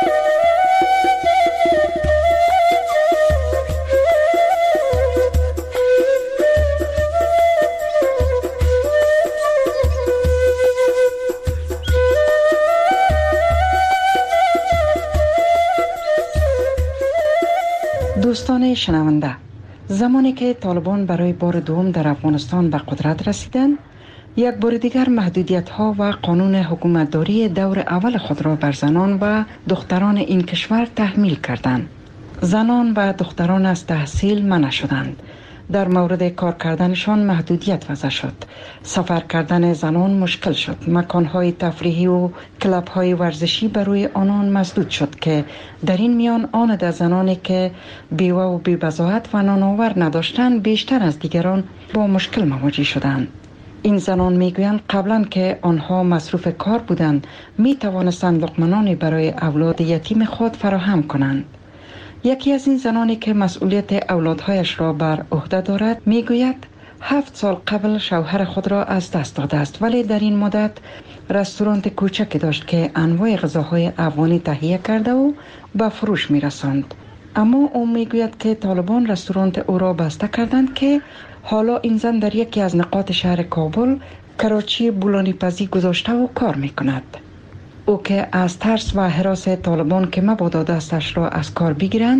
دوستان شنونده، زمانی که طالبان برای بار دوم در افغانستان به قدرت رسیدند، یک بار دیگر محدودیت‌ها و قانون حکومتداری دور اول خود را بر زنان و دختران این کشور تحمیل کردند. زنان و دختران از تحصیل منع شدند. در مورد کار کردنشان محدودیت وضع شد. سفر کردن زنان مشکل شد. مکانهای تفریحی و کلب‌های ورزشی برای آنان مسدود شد که در این میان آن در زنانی که بیوه و بی‌بضاعت و نانآور نداشتند بیشتر از دیگران با مشکل مواجه شدند. این زنان میگویند قبلا که آنها مصروف کار بودند می توانستند لقمه‌نانی برای اولاد یتیم خود فراهم کنند. یکی از این زنانی که مسئولیت اولادهایش را بر عهده دارد میگوید 7 سال قبل شوهر خود را از دست داده است، ولی در این مدت رستوران کوچکی داشت که انواع غذاهای افغانی تهیه کرده و به فروش میرساند. اما او میگوید که طالبان رستوران او را بسته کردند که حالا این زن در یکی از نقاط شهر کابل کراچی بولانی پزی گذاشته و کار میکند. او که از ترس و هراس طالبان که مبادا دستش را از کار بگیرند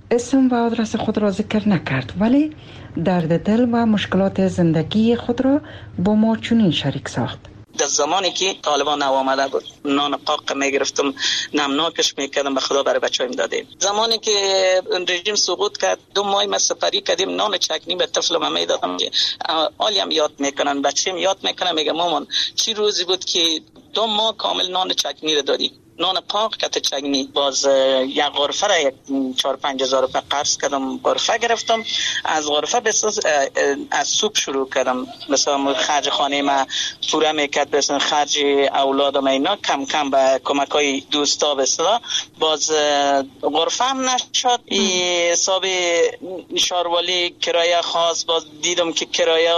اسم و آدرس خود را ذکر نکرد، ولی درد دل و مشکلات زندگی خود را با ما چنین شریک ساخت. در زمانی که طالبان آمده بود نان قاق میگرفتم، نمناکش میکردم، به خدا برای بچه‌ام دادیم. زمانی که رژیم سقوط کرد 2 ماه ما سپری کردیم، نان چکنی به طفلم میدادم که عالیم یاد میکنن، بچه‌م یاد میکنه، میگه مامان چی روزی بود که 2 ماه کامل نان چکنی رو دادی. نان قاق کت چگنی. باز یک غرفه را 4-5 هزار روپیه قرض کردم، غرفه گرفتم. از غرفه از سوپ شروع کردم، مثلا خرج خانه ما پوره میکرد، مثلا خرج اولادم اینا کم کم به کمک های دوستا بسلا. باز غرفه هم نشد، حساب شاروالی کرایه خاص، باز دیدم که کرایه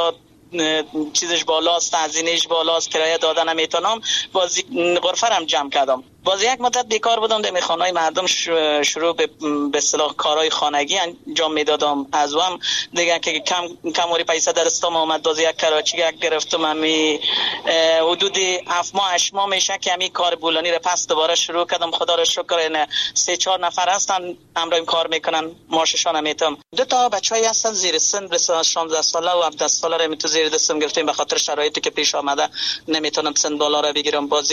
چیزش بالاست، هزینه‌اش بالاست، کرایه دادن نمیتونم، باز غرفه هم جمع کردم. باز یک مدت بیکار بودم، در خانه‌های مردم شروع به اصطلاح کارهای خانگی انجام میدادم. از هم دیگه که کم پیسه درستم اومد، باز یک کراچی گرفتم، همی حدود 7 ماه 8 ماه میشه که همی کار بولانی رو پس دوباره شروع کردم. خدا رو شکر این 3-4 نفر هستن همراهم کار میکنن، معاششان میتم. 2 تا بچه‌ای هستن زیر سن، مثلا 16 ساله و 17 ساله رو تو زیر دستم گرفتیم، به خاطر شرایطی که پیش آمده نمیتونم سن بالا رو بگیرم. باز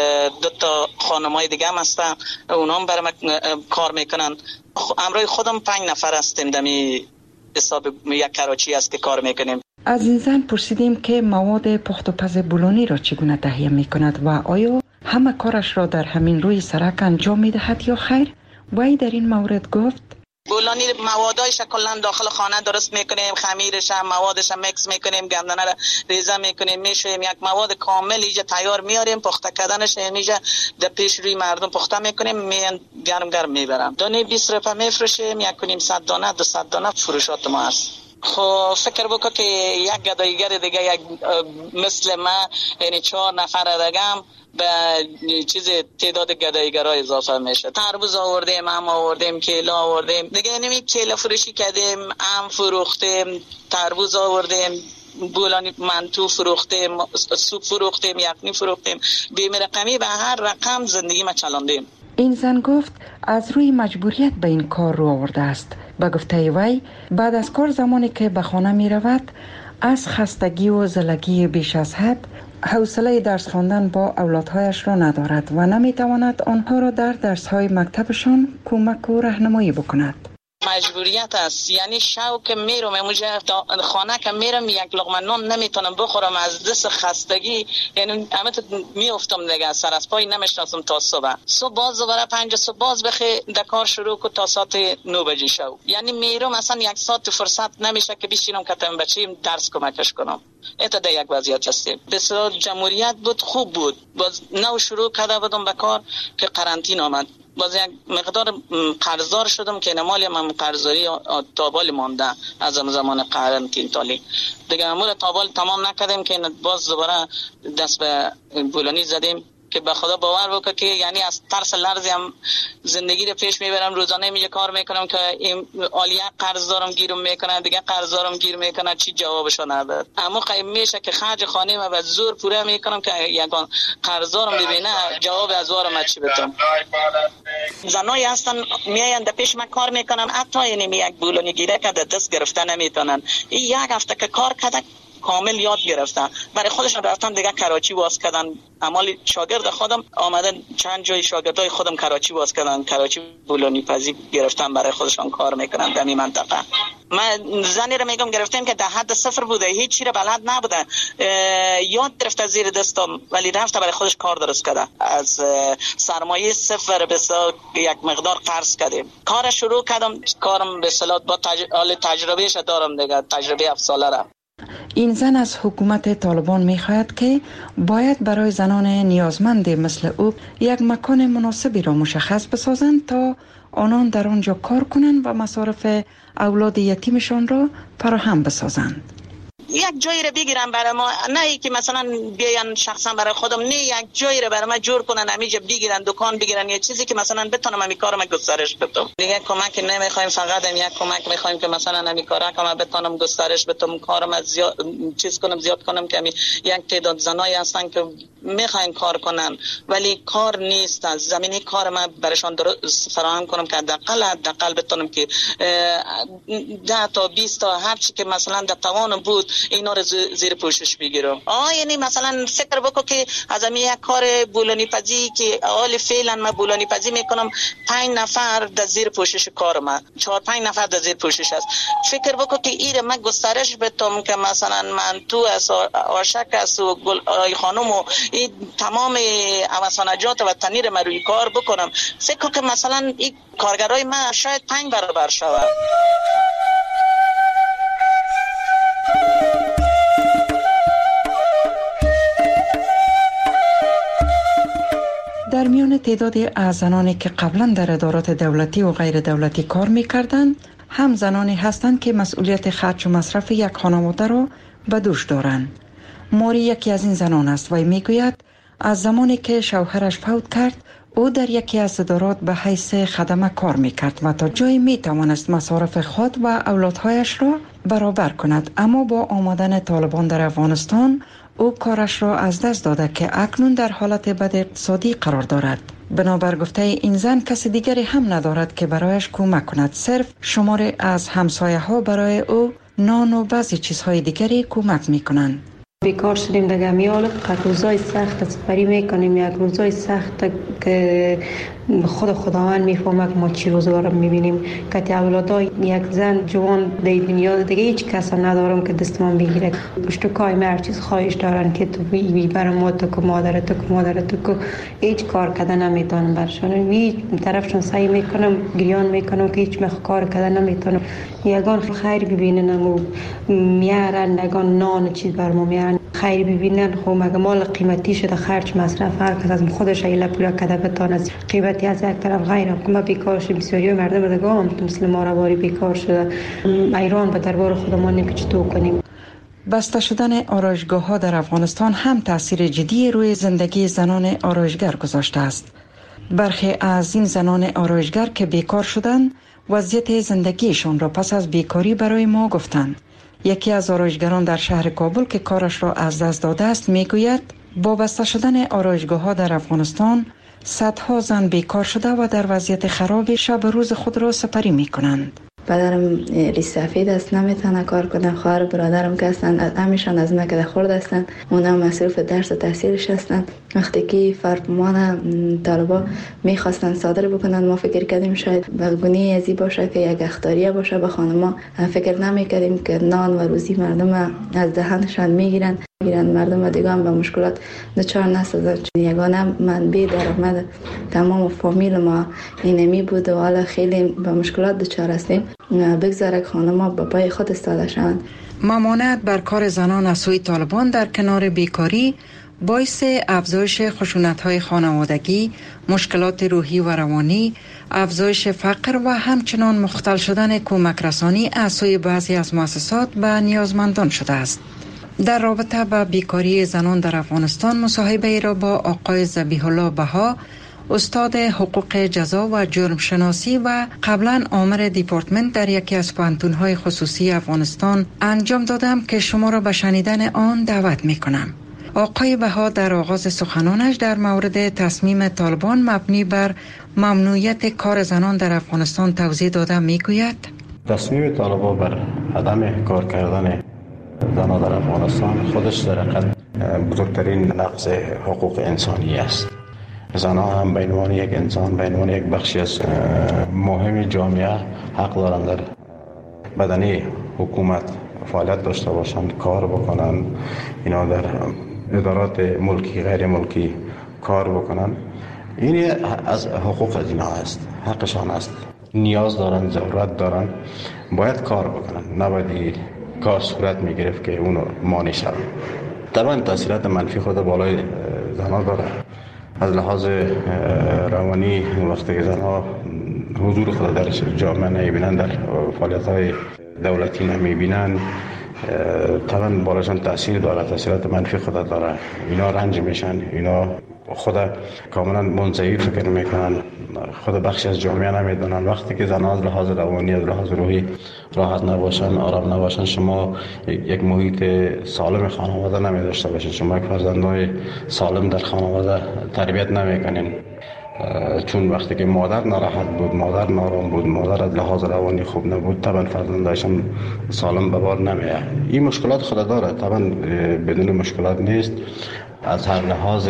2 تا خانمای دیگه هم هستن، اونا هم برام کار میکنن. همراه خودم 5 نفر هستیم، دمی حساب یک کراچی است که کار میکنیم. از این زن پرسیدیم که مواد پخت و پز بولانی را چگونه تهیه میکند و آیا همه کارش را در همین روی سرک انجام میدهد یا خیر؟ وی در این مورد گفت بولانی موادایش کلا داخل خانه درست میکنیم، خمیرش هم موادش هم میکس میکنیم، گندنه را ریزه میکنیم، میشویم، یک مواد کامل اینجا تیار میاریم، پخته کردنش اینجا در پیش روی مردم پخته میکنیم، گرم میبرم. دانه 20 روپیه میفروشیم، 1.5 دانه 200 دانه فروشات ما هست. خب فکر بکن که یک گدایگر دیگه مثل ما، یعنی 4 نفر دیگه به چیز تعداد گدایگرها اضافه میشه. تربوز آوردیم، هم آوردیم، کیلا آوردیم دیگه، نمی کیلا فروشی کردیم، هم فروختیم، تربوز آوردیم، بولانی منتو فروختیم، سوپ فروختیم، یخنی فروختیم، بیمه رقمی به هر رقم زندگی ما چلاندیم. این زن گفت از روی مجبوریت به این کار رو آورده است. به گفته وی بعد از کار زمانی که به خانه می رود از خستگی و زلگی بیش از حد حوصله درس خواندن با اولادهایش را ندارد و نمی تواند آنها را در درس‌های مکتبشان کمک و راهنمایی بکند. مجبوریت است، یعنی شوق میرم اونجا خانه که میرم یک لقمه نان نمیتونم بخورم از دست خستگی، یعنی همه میافتم دیگه، سر از پای نمیشناسم تا صبح باز دوباره 5 صبح باز بخی دکار شروع کو تا ساعت 9 بجه شب، یعنی میرم اصلا 1 ساعت فرصت نمیشه که بشینم کتم بچیم درس کمکش کنم. ایتا در یک وضعیت هستیم. بسیار جمهوریت بود، خوب بود. باز نو شروع کرده بودم به کار که قرنطین آمد، باز یک مقدار قرضدار شدم که نمالی من قرضداری تابال مانده از زمان قرنطین تالی دیگه. امور تابال تمام نکردیم که باز دوباره دست به بولانی زدیم که به خدا باور بکنه که یعنی از ترس لرزی هم زندگی رو پیش میبرم. روزانه میگه کار میکنم که این عالیه قرض دارم گیرم میکنه، دیگه قرض دارم گیر میکنه، چی جوابشو نداد. اما قیم میشه که خرج خانه ما به زور پوره میکنم که یگان قرض دارم ببینه جواب از وارم چی بدم. زنایی هستن میاین در پیش من کار میکنن، حتی یعنی یک بولونی گیره که دست گرفتن نمیتونن. این 1 هفته که کار کردن کامل یاد گرفتن، برای خودشون رفتن دیگه کراچی باز کردن. عمال شاگرد خودم آمدن چند جای شاگردای خودم کراچی باز کردن، کراچی بولانی پزی گرفتن، برای خودشون کار میکنن در این منطقه. من زنی رو میگم گرفتیم که در حد 0 بوده، هیچ چیز رو بلد نبوده، یاد گرفته زیر دستم، ولی رفته برای خودش کار درست کرده. از سرمایه 0 به یک مقدار قرض کردیم، کار شروع کردم. کارم به اصطلاح با تجربهش دارم دیگه، تجربه 7 ساله را. این زن از حکومت طالبان می‌خواهد که باید برای زنان نیازمند مثل او یک مکان مناسبی را مشخص بسازند تا آنان در آنجا کار کنند و مصارف اولاد یتیمشان را فراهم بسازند. یک جایی رو بگیرن برای ما، نه ای که مثلا بیان شخصا برای خودم، نه یک جایی رو برای ما جور کنن، همیشه بگیرن دکان بگیرن، یه چیزی که مثلا بتونم همین کارم گسترش بدم. دیگه کمک نمیخوایم، فقط یک کمک میخوایم که مثلا همین کارا که من بتونم گسترش بدم، کارم از زیاد کنم که یک تعداد زنایی هستن که میخواین کار کنن ولی کار نیست، از زمینه کار من برشان درست فراهم کنم که حداقل بتونم که 10 تا 20 تا هر چی که مثلا در توان بود اینا رو زیر پوشش بگیرم. یعنی مثلا فکر بکن که از همین یک کار بولانی پزی که حال فعلا من بولانی پزی میکنم 5 نفر در زیر پوشش کار من، 4-5 نفر در زیر پوشش است. فکر بکن که این من گسترش بدم که مثلا من تو از آشک است و گل خانم و این تمام اوسانجات و تنیر من روی کار بکنم، فکر که مثلا این کارگرای من شاید 5 برابر شود. در میان تعدادی از زنانی که قبلا در ادارات دولتی و غیر دولتی کار می‌کردند، هم زنانی هستند که مسئولیت خرج و مصرف یک خانواده را به دوش دارند. ماری یکی از این زنان است و میگوید از زمانی که شوهرش فوت کرد او در یکی از ادارات به حیث خدمه کار میکرد و تا جایی میتوانست مصارف خود و اولادهایش را برابر کند، اما با آمدن طالبان در افغانستان او کارش را از دست داده که اکنون در حالت بد اقتصادی قرار دارد. بنابر گفته این زن کسی دیگری هم ندارد که برایش کمک کند، صرف شماری از همسایه ها برای او نان و بعضی چیزهای دیگری کمک میکنند. بیکار شدیم دیگه، میالت روزای سخت سپری میکنیم، یک روزای سخت که خداوند میفهمه که ما چی روزگار میبینیم که اولادای یک زن جوان در دنیا دیگه هیچ کس ندارم که دستمان بگیره. پشتکای من هر چیز خواهش دارن که تو بی برای ما تو که مادرت که هیچ کار کردن نمیتونم برشان، هیچ طرفشون سعی میکنم گریان میکنم که هیچ کار کردن نمیتونم. یگان خیر ببینن و میارن، یگان نان چیز بر ما میارن خیر ببینن. خب مگه مال قیمتی شده، خرج مصرف هر کس از خودش ایله پولا کده بتانه قیمتی از یک طرف غیر که ما بیکار شدیم. بسیاری مردم دیگه هم مثل ما رواری بیکار شده. ایران به دربار خودمان نمی که چطور کنیم. بسته شدن آرایشگاه ها در افغانستان هم تاثیر جدی روی زندگی زنان آرایشگر گذاشته است. برخی از این زنان آرایشگر که بیکار شدند وضعیت زندگیشان را پس از بیکاری برای ما گفتند. یکی از آرایشگران در شهر کابل که کارش را از دست داده است میگوید با بسته شدن آرایشگاه ها در افغانستان صدها زن بیکار شده و در وضعیت خراب شب روز خود را سپری می کنند. پدرم ریش سفید است، نمیتونه کار کنه. خواهر برادرم که هستند همیشان از مکه خورد هستند، اونا مصروف درس و تحصیلش هستند. وقتی که فرمان طالبا میخواستن صادر بکنن ما فکر کردیم شاید بگونی ازی باشه که یک اخطاریه باشه به خانما. فکر نمیکردیم که نان و روزی مردم از دهنشان میگیرن مردم دیگه هم به مشکلات دچار نشدن. یگانه منبع درآمد تمام فامیل ما اینمی بود و حالا خیلی به مشکلات دچار هستیم. بگذاره خانم‌ها با پای خود ایستاده شوند. ممانعت بر کار زنان از سوی طالبان در کنار بیکاری باعث افزایش خشونت‌های خانوادگی، مشکلات روحی و روانی، افزایش فقر و همچنان مختل شدن کمک رسانی از سوی بعضی از مؤسسات به نیازمندان شده است. در رابطه با بیکاری زنان در افغانستان مصاحبه ای را با آقای ذبیح الله بها، استاد حقوق جزا و جرم شناسی و قبلا آمر دیپارتمنت در یکی از پانتون‌های خصوصی افغانستان انجام دادم که شما را به شنیدن آن دعوت می کنم. آقای بها در آغاز سخنانش در مورد تصمیم طالبان مبنی بر ممنوعیت کار زنان در افغانستان توضیح داده می گوید تصمیم طالبان بر عدم کار کردن زنان در افغانستان خودش در حقیقت بزرگترین نقض حقوق انسانی است. زنان هم به عنوان یک انسان، به عنوان یک بخشی از مهم جامعه حق دارند در بدنه حکومت فعالیت داشته باشند، کار بکنند، اینا در ادارات ملکی غیر ملکی کار بکنند. این از حقوق از اینا است، حقشان است. نیاز دارن، ضرورت دارن، باید کار بکنن. نباید کار صورت میگرفت که اونو مانع شد. طبعا تاثیرات منفی خود بالای زنها داره. از لحاظ روانی وقتی که زنها حضور خود در جامعه نمیبینن، در فعالیت‌های دولتی نمیبینن، طبعا بالاشان تاثیر داره، تاثیرات منفی خود داره. اینا رنج میشن، اینا خود کاملا منزوی فکر میکنن، خود بخشی از جامعه نمیدونن. وقتی که زنان از لحاظ روانی، از لحاظ روحی راحت نباشن، آرام نباشن، شما یک محیط سالم خانواده نمیداشته باشین، شما یک فرزندای سالم در خانواده تربیت نمیکنین. چون وقتی که مادر ناراحت بود، مادر نارام بود، مادر از لحاظ روانی خوب نبود، طبعا فرزندایشان سالم به بار نمیاد. این مشکلات خود داره، طبعا بدون مشکلات نیست. از هر لحاظ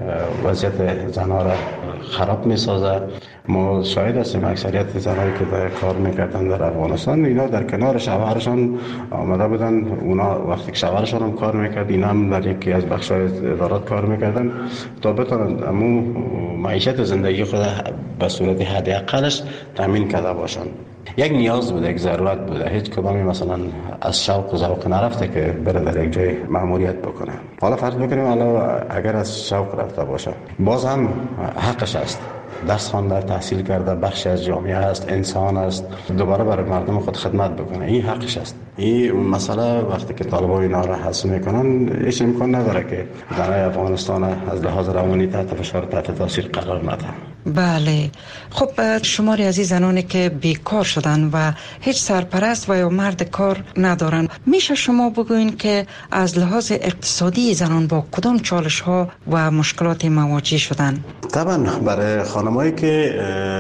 وضعیت زنها را خراب می سازه. ما شاهد هستیم اکثریت زنایی که در کار میکردن در افغانستان، اینا در کنار شوهرشان آمده بودن. اونا وقتی که شوهرشان هم کار میکرد، اینا هم در یکی از بخش‌های ادارات کار میکردن تا بتونن امو معیشت زندگی خود به صورت حداقلش تامین کرده باشن. یک نیاز بوده، یک ضرورت بوده. هیچ کدامی مثلا از شوق و ذوق نرفته که بره در یک جای مأموریت بکنه. حالا فرض بکنیم اگر از شوق رفته باشه، باز هم حقش است. درس خوانده، تحصیل کرده، بخشی از جامعه است، انسان است، دوباره برای مردم خود خدمت بکنه. این حقش است. این مسئله وقتی که طالبان اینا را حذف میکنن، هیچ امکان نداره که زنای افغانستان از لحاظ روانی تحت فشار، تحت تاثیر قرار نده. بله. خب شماری از این زنانی که بیکار شدن و هیچ سرپرست و یا مرد کار ندارن، میشه شما بگوین که از لحاظ اقتصادی زنان با کدام چالش ها و مشکلات مواجه شدن؟ طبعا برای خانمایی که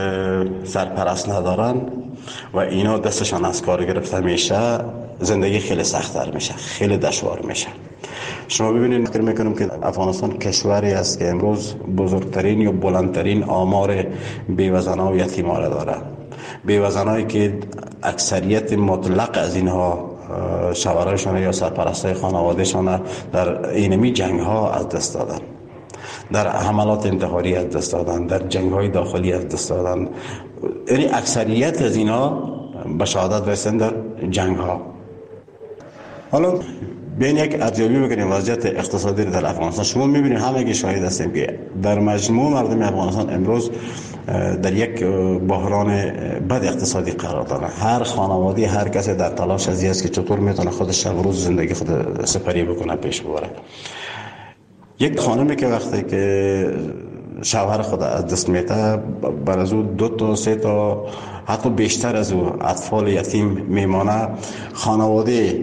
سرپرست ندارن و اینا دستشان از کار گرفته میشه، زندگی خیلی سخت‌تر میشه، خیلی دشوار میشه. شما ببینید، فکر میکنم که افغانستان کشوری است که امروز بزرگترین یا بلندترین آمار بیوه‌زنان و یتیمان را داره. بیوه‌زنایی که اکثریت مطلق از اینها شوهرشان یا سرپرستای خانوادهشان در اینمی جنگ ها از دست دادن، در حملات انتحاری از دست دادن، در جنگ های داخلی از دست دادن. یعنی اکثریت از اینا به شهادت رسیدن در جنگ ها. حالا بیاین یک ارزیابی بکنیم وضعیت اقتصادی در افغانستان. شما میبینید، همه شاهد هستیم که در مجموع مردم افغانستان امروز در یک بحران بد اقتصادی قرار دارن. هر خانواده، هر کسی در تلاش از این است که چطور میتونه خودش شب روز زندگی خود سپری بکنه، پیش ببره. یک خانمی که وقتی که شوهر خود از دست میده، بر از او 2 تا 3 تا حتی بیشتر از او اطفال یتیم میمانه. خانواده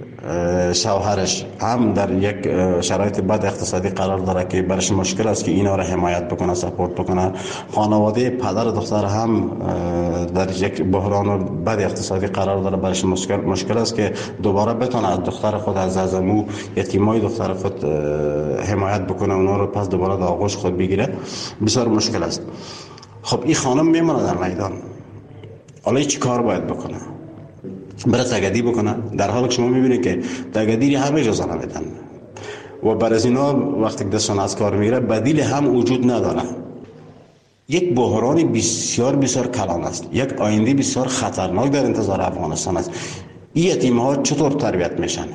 شوهرش هم در یک شرایط بد اقتصادی قرار داره که برش مشکل است که اینا را حمایت بکنه، سپورت بکنه. خانواده پدر و دختر هم در یک بحران بد اقتصادی قرار داره، برش مشکل است که دوباره بتونه از دختر خود، از امو یتیمای دختر خود حمایت بکنه، اونا رو پس دوباره در آغوش خود بگیره. بسیار مشکل است. خب این خانم میمونه در میدان، حالا چی کار باید بکنه؟ برای تگدی بکنه، در حالی که شما میبینید که تگدی همه اجازه نمیدن و برای از اینا وقتی دستشان از کار میگیره بدیل هم وجود نداره. یک بحران بسیار بسیار کلان است، یک آینده بسیار خطرناک در انتظار افغانستان است. این یتیم‌ها چطور تربیت میشن؟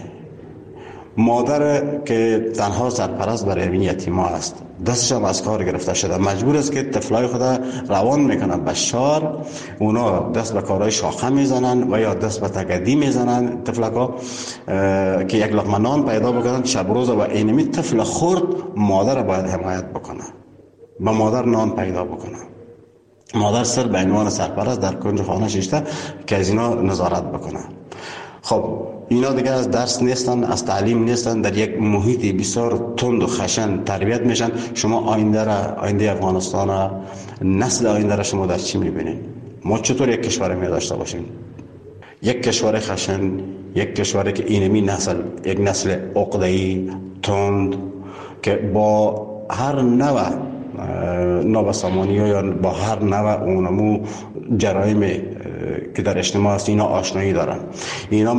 مادر که تنها سرپرست برای این یتیم‌ها است، دستش هم از کار گرفته شده، مجبور است که طفلای خود روان میکنه به شار. اونا دست به کارهای شاخه میزنن و یا دست به تگدی میزنن طفلکا که یک لقمه نان پیدا بکنن شب روز. و اینمی طفل خرد مادر باید حمایت بکنه، به مادر نان پیدا بکنه. مادر سر به عنوان سرپرست در کنج خانه شیشته که از اینا نظارت بکنه. خب اینا دیگه از درس نیستن، از تعلیم نیستن، در یک محیط بسیار تند و خشن تربیت میشن. شما آینده افغانستان، نسل آینده را شما در چی میبینید؟ ما چطور یک کشور می داشته باشیم؟ یک کشور خشن، یک کشوری که اینمی نسل، یک نسل عقده‌ای تند که با هر نوع نابسامانی یا با هر نوع اونمو جرایم که در اجتماع است اینا آشنایی دارن. اینا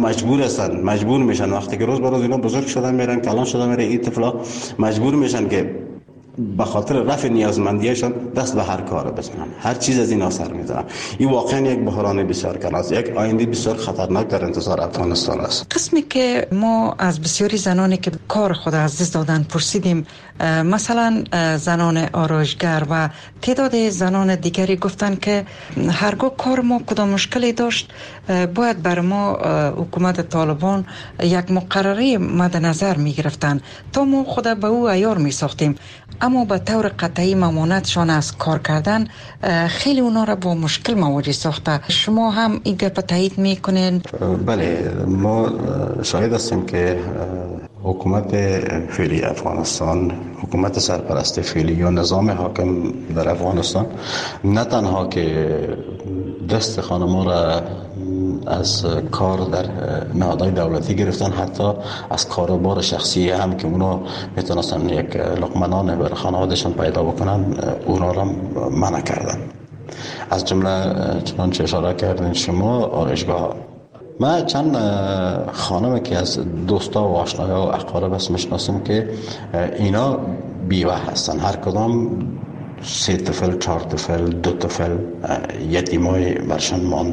مجبور میشن وقتی که روز به روز اینا بزرگ شدن میرن، کلان شدن میرن، این طفلا مجبور میشن که به خاطر رفع نیازمندیشان دست به هر کار بزنن، هر چیز از اینا سر میزنن. این واقعا یک بحران بسیار کن است، یک آینده بسیار خطرناک در انتظار افغانستان است. قسمی که ما از بسیاری زنانی که کار خود از دست دادن پرسیدیم، مثلا زنان آرایشگر و تعداد زنان دیگری گفتن که هرگاه کار ما کدام مشکلی داشت باید بر ما حکومت طالبان یک مقرره مد نظر می گرفتن تا ما خود به او عیار می ساختیم، اما به طور قطعی ممانعتشان از کار کردن خیلی اونا را با مشکل مواجه ساخته. شما هم این گپ تایید میکنین؟ بله، ما شاهد هستیم که حکومت فعلی افغانستان، حکومت سرپرست فعلی یا نظام حاکم در افغانستان نه تنها که دست خانم‌ها را از کار در نهادهای دولتی گرفتن، حتی از کاروبار شخصی هم که اونا میتونستن یک لقمه نان بر خانوادهشان پیدا بکنن اونا را منع کردن. از جمله چنانچه اشاره کردین شما آرایشگاه. ما چند خانم که از دوستا و آشنایا و اقارب است میشناسم که اینا بیوه هستن، هر کدام 3 طفل 4 طفل 2 طفل یتیمای برشان مانده.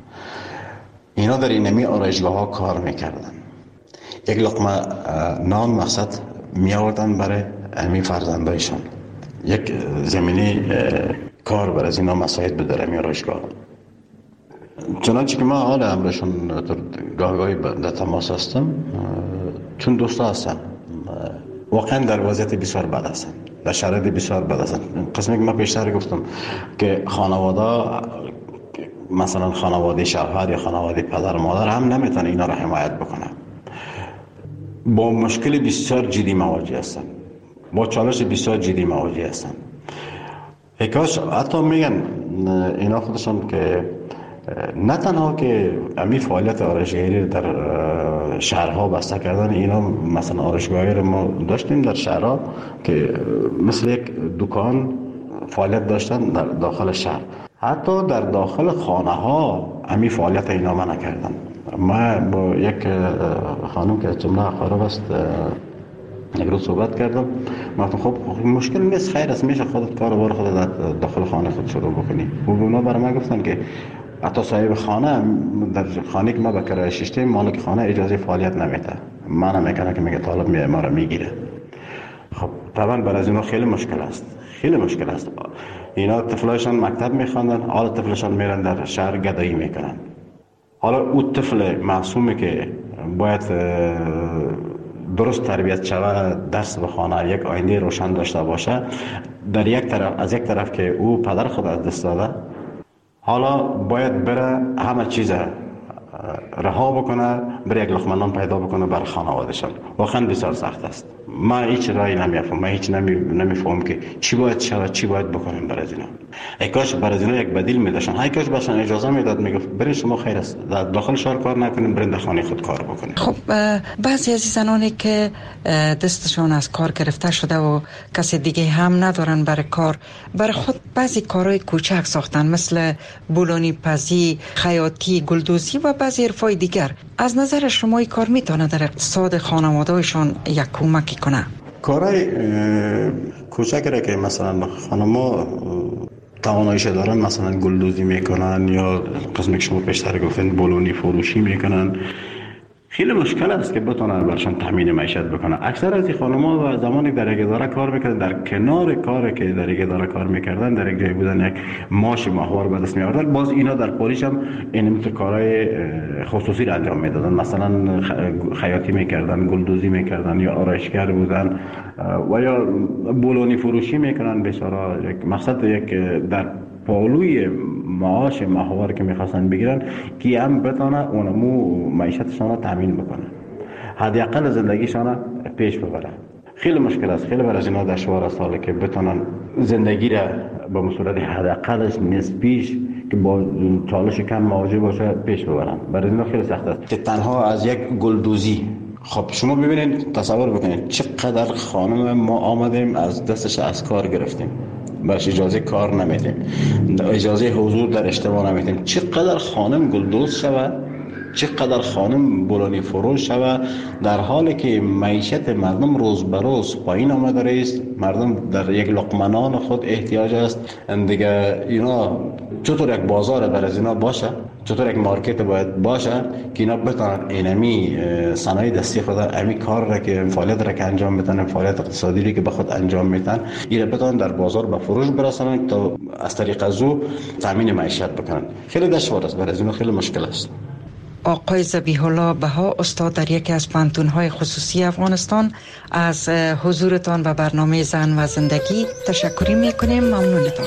اینا در اینمی آرایشگاه ها کار میکردن، یک لقمه نان مقصد میآوردن برای امی فرزندایشان، یک زمینی کار برای از اینا مساعد به در امی آرایشگاه. چنانچه که ما حال امرشون گاهی در تماس هستم، چون دوستا هستن واقعا در وضعیت بسیار بد هستن، در شرایط بسیار بد هستن. قسمی که ما پیشتر گفتم که خانواده، مثلا خانواده شوهر یا خانواده پدر مادر هم نمیتونه اینا را حمایت بکنه، با مشکل بسیار جدی مواجه هستن، با چالش بسیار جدی مواجه هستن. یکاش حتی میگن اینا خودشون که نه تنها که امی فعالیت آرایشگری در شهرها بسته کردن، اینا مثلا آرایشگاهی رو ما داشتیم در شهرها که مثل یک دکان فعالیت داشتن در داخل شهر، حتی در داخل خانه ها امی فعالیت اینا منع کردن. ما با یک خانم که از جمله اقارب است یک روز صحبت کردم، ما خب مشکل نیست، خیر است، میشه خودت کاروبار خودت در داخل خانه خود شروع بکنی. و اونا برای ما گفتن که حتی صاحب خانه در خانه که ما به کرایه ششتیم، مالک خانه اجازه فعالیت نمیده، منع میکنه که میگه طالب ما رو میگیره. خب طبعا برای اینا خیلی مشکل است، خیلی مشکل است. اینا طفلایشان مکتب میخواندن، حالا طفلشان میرن در شهر گدایی میکنن. حالا او طفل معصومی که باید درست تربیت شود، درس بخونه، یک آینده روشن داشته باشه، در یک طرف از یک طرف که او پدر خود از دست داده، حالا باید بره همه چیز رها بکنه، بره یک لقمه نان پیدا بکنه بر خانواده‌شان. واقعا بسیار سخت است. من هیچ رایی نمیفهمم، من هیچ نمیفهمم که چی باید شود، چی باید بکنیم برای اینا. ای کاش برای اینا یک بدیل میداشتن، ای کاش بهشون اجازه میداد، میگفت برین شما خیر است در داخل شهر کار نکنین، برین در خانه خود کار بکنین. خب بعضی از زنانی که دستشون از کار گرفته شده و کسی دیگه هم ندارن برای کار، برای خود بعضی کارهای کوچک ساختن، مثل بولونی پزی، خیاطی، گلدوزی و بعضی حرفای دیگر. از نظر شما این کار میتونه در اقتصاد خانواده‌شان یک کمکی کنه؟ کارهای کوچک را که مثلا خانم‌ها تواناییش دارن، مثلا گلدوزی میکنن یا قسمی که شما پیشتر گفتین بولونی فروشی میکنن، خیلی مشکل است که بتونن برشان تامین معیشت بکنن. اکثر از این خانم‌ها و زمانی در یک اداره کار میکردن، در کنار کاری که در یک اداره کار میکردن، در یک جای بودن یک معاش ماهوار به دست میآوردن، باز اینا در پاریش هم این مثل کارهای خصوصی را انجام میدادن، مثلا خیاطی میکردن، گلدوزی میکردن یا آرایشگر بودن و یا بولونی فروشی میکنن. بیچارا مقصد یک در پالوی معاش ماهوار که میخواستن بگیرن که هم بتونه اونمو معیشتشان را تامین بکنه، حداقل زندگیشان را پیش ببرن. خیلی مشکل است، خیلی برای اینا دشوار است حالا که بتونن زندگی را به صورت حداقلش نسبیش که با چالش کم مواجه باشه پیش ببرن. برای اینا خیلی سخت است که تنها از یک گلدوزی. خب شما ببینید، تصور بکنید چقدر خانم ما آمدیم از دستش از کار گرفتیم، باش اجازه کار نمیدیم، اجازه حضور در اجتماع نمیدیم. چقدر خانم گلدوز شود چقدر خانم بولانی فروش شود، در حالی که معیشت مردم روز به روز پایین آمده است. مردم در یک لقمه نان خود احتیاج است. دیگه اینا چطور یک بازار بر از اینا باشه، چطور یک مارکت باید باشه که اینا بتونن اینمی صنایع دستی خود، امی کار را که فعالیت را که انجام میتن، فعالیت اقتصادی را که به خود انجام میتن، اینا بتونن در بازار به فروش برسونن تا از طریق از او تامین معیشت بکنن. خیلی دشوار است، برای اینا خیلی مشکل است. آقای ذبیح الله بها، استاد در یکی از پانتون‌های خصوصی افغانستان، از حضورتان و برنامه زن و زندگی تشکر می‌کنیم. ممنونتان.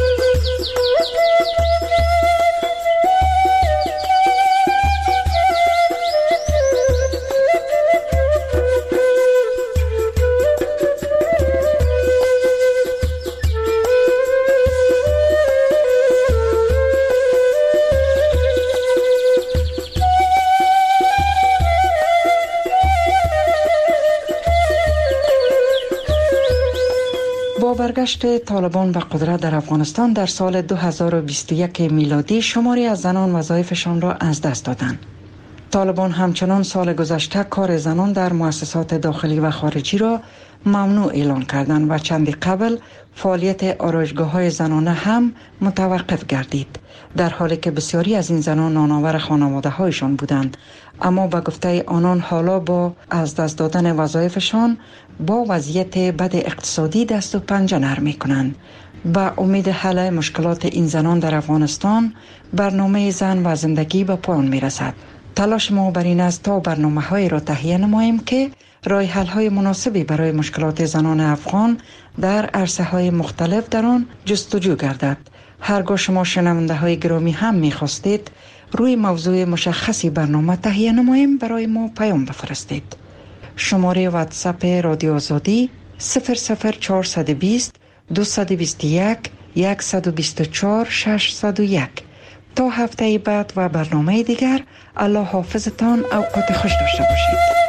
برگشت طالبان به قدرت در افغانستان در سال 2021 میلادی شماری از زنان وظایفشان را از دست دادند. طالبان همچنان سال گذشته کار زنان در مؤسسات داخلی و خارجی را ممنوع اعلان کردند و چندی قبل فعالیت آرایشگاه‌های زنانه هم متوقف گردید، در حالی که بسیاری از این زنان نانآور خانواده‌هایشان بودند. اما به گفته آنان حالا با از دست دادن وظایفشان با وضعیت بد اقتصادی دست و پنجه نرم می‌کنند. با امید حل مشکلات این زنان در افغانستان برنامه زن و زندگی به پایان می‌رسد. تلاش ما بر این است تا برنامه‌هایی را تهیه نماییم که راه حل‌های مناسبی برای مشکلات زنان افغان در عرصه‌های مختلف در آن جستجو گردد. هرگاه شما شنونده‌های گرامی هم می‌خواستید روی موضوع مشخصی برنامه تهیه نماییم، برای ما پیام بفرستید. شماره واتساپ رادیو آزادی 00420 221 124 601. تا هفته بعد و برنامه دیگر، الله حافظتان، اوقات خوش داشته باشید.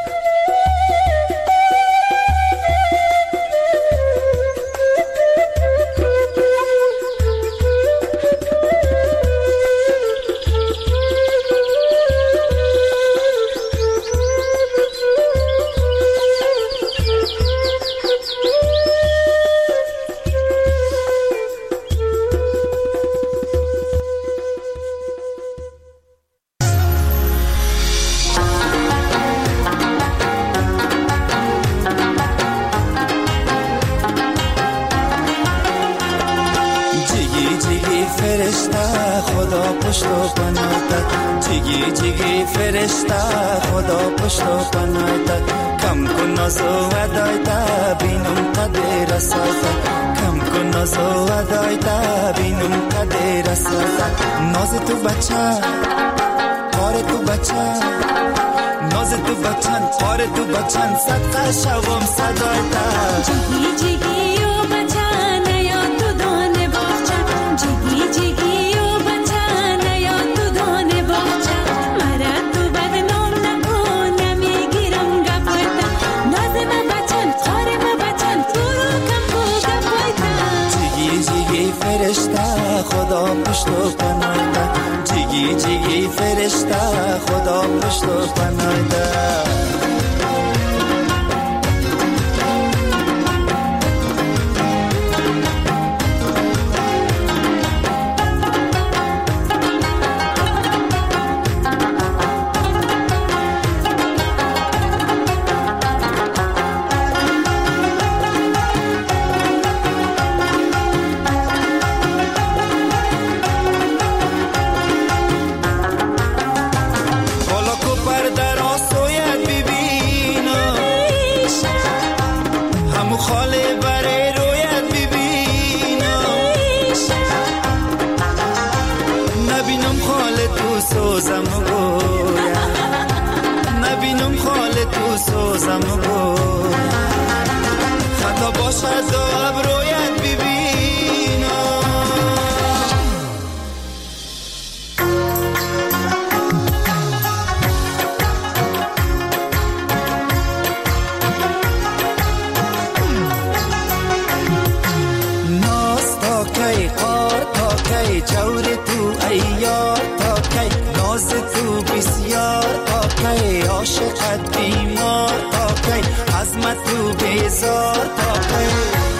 ناز تو بسیار تا کی عاشقت بیمار تا کی عظمت تو بیزار تا کی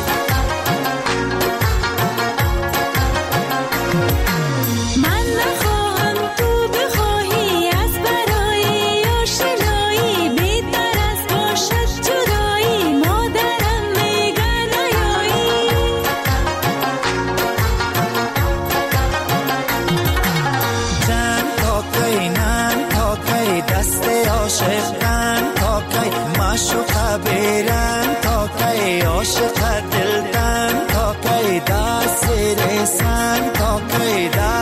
معشوق بیرن تا کی عاشق دلدن تا کی دست رسن تا کی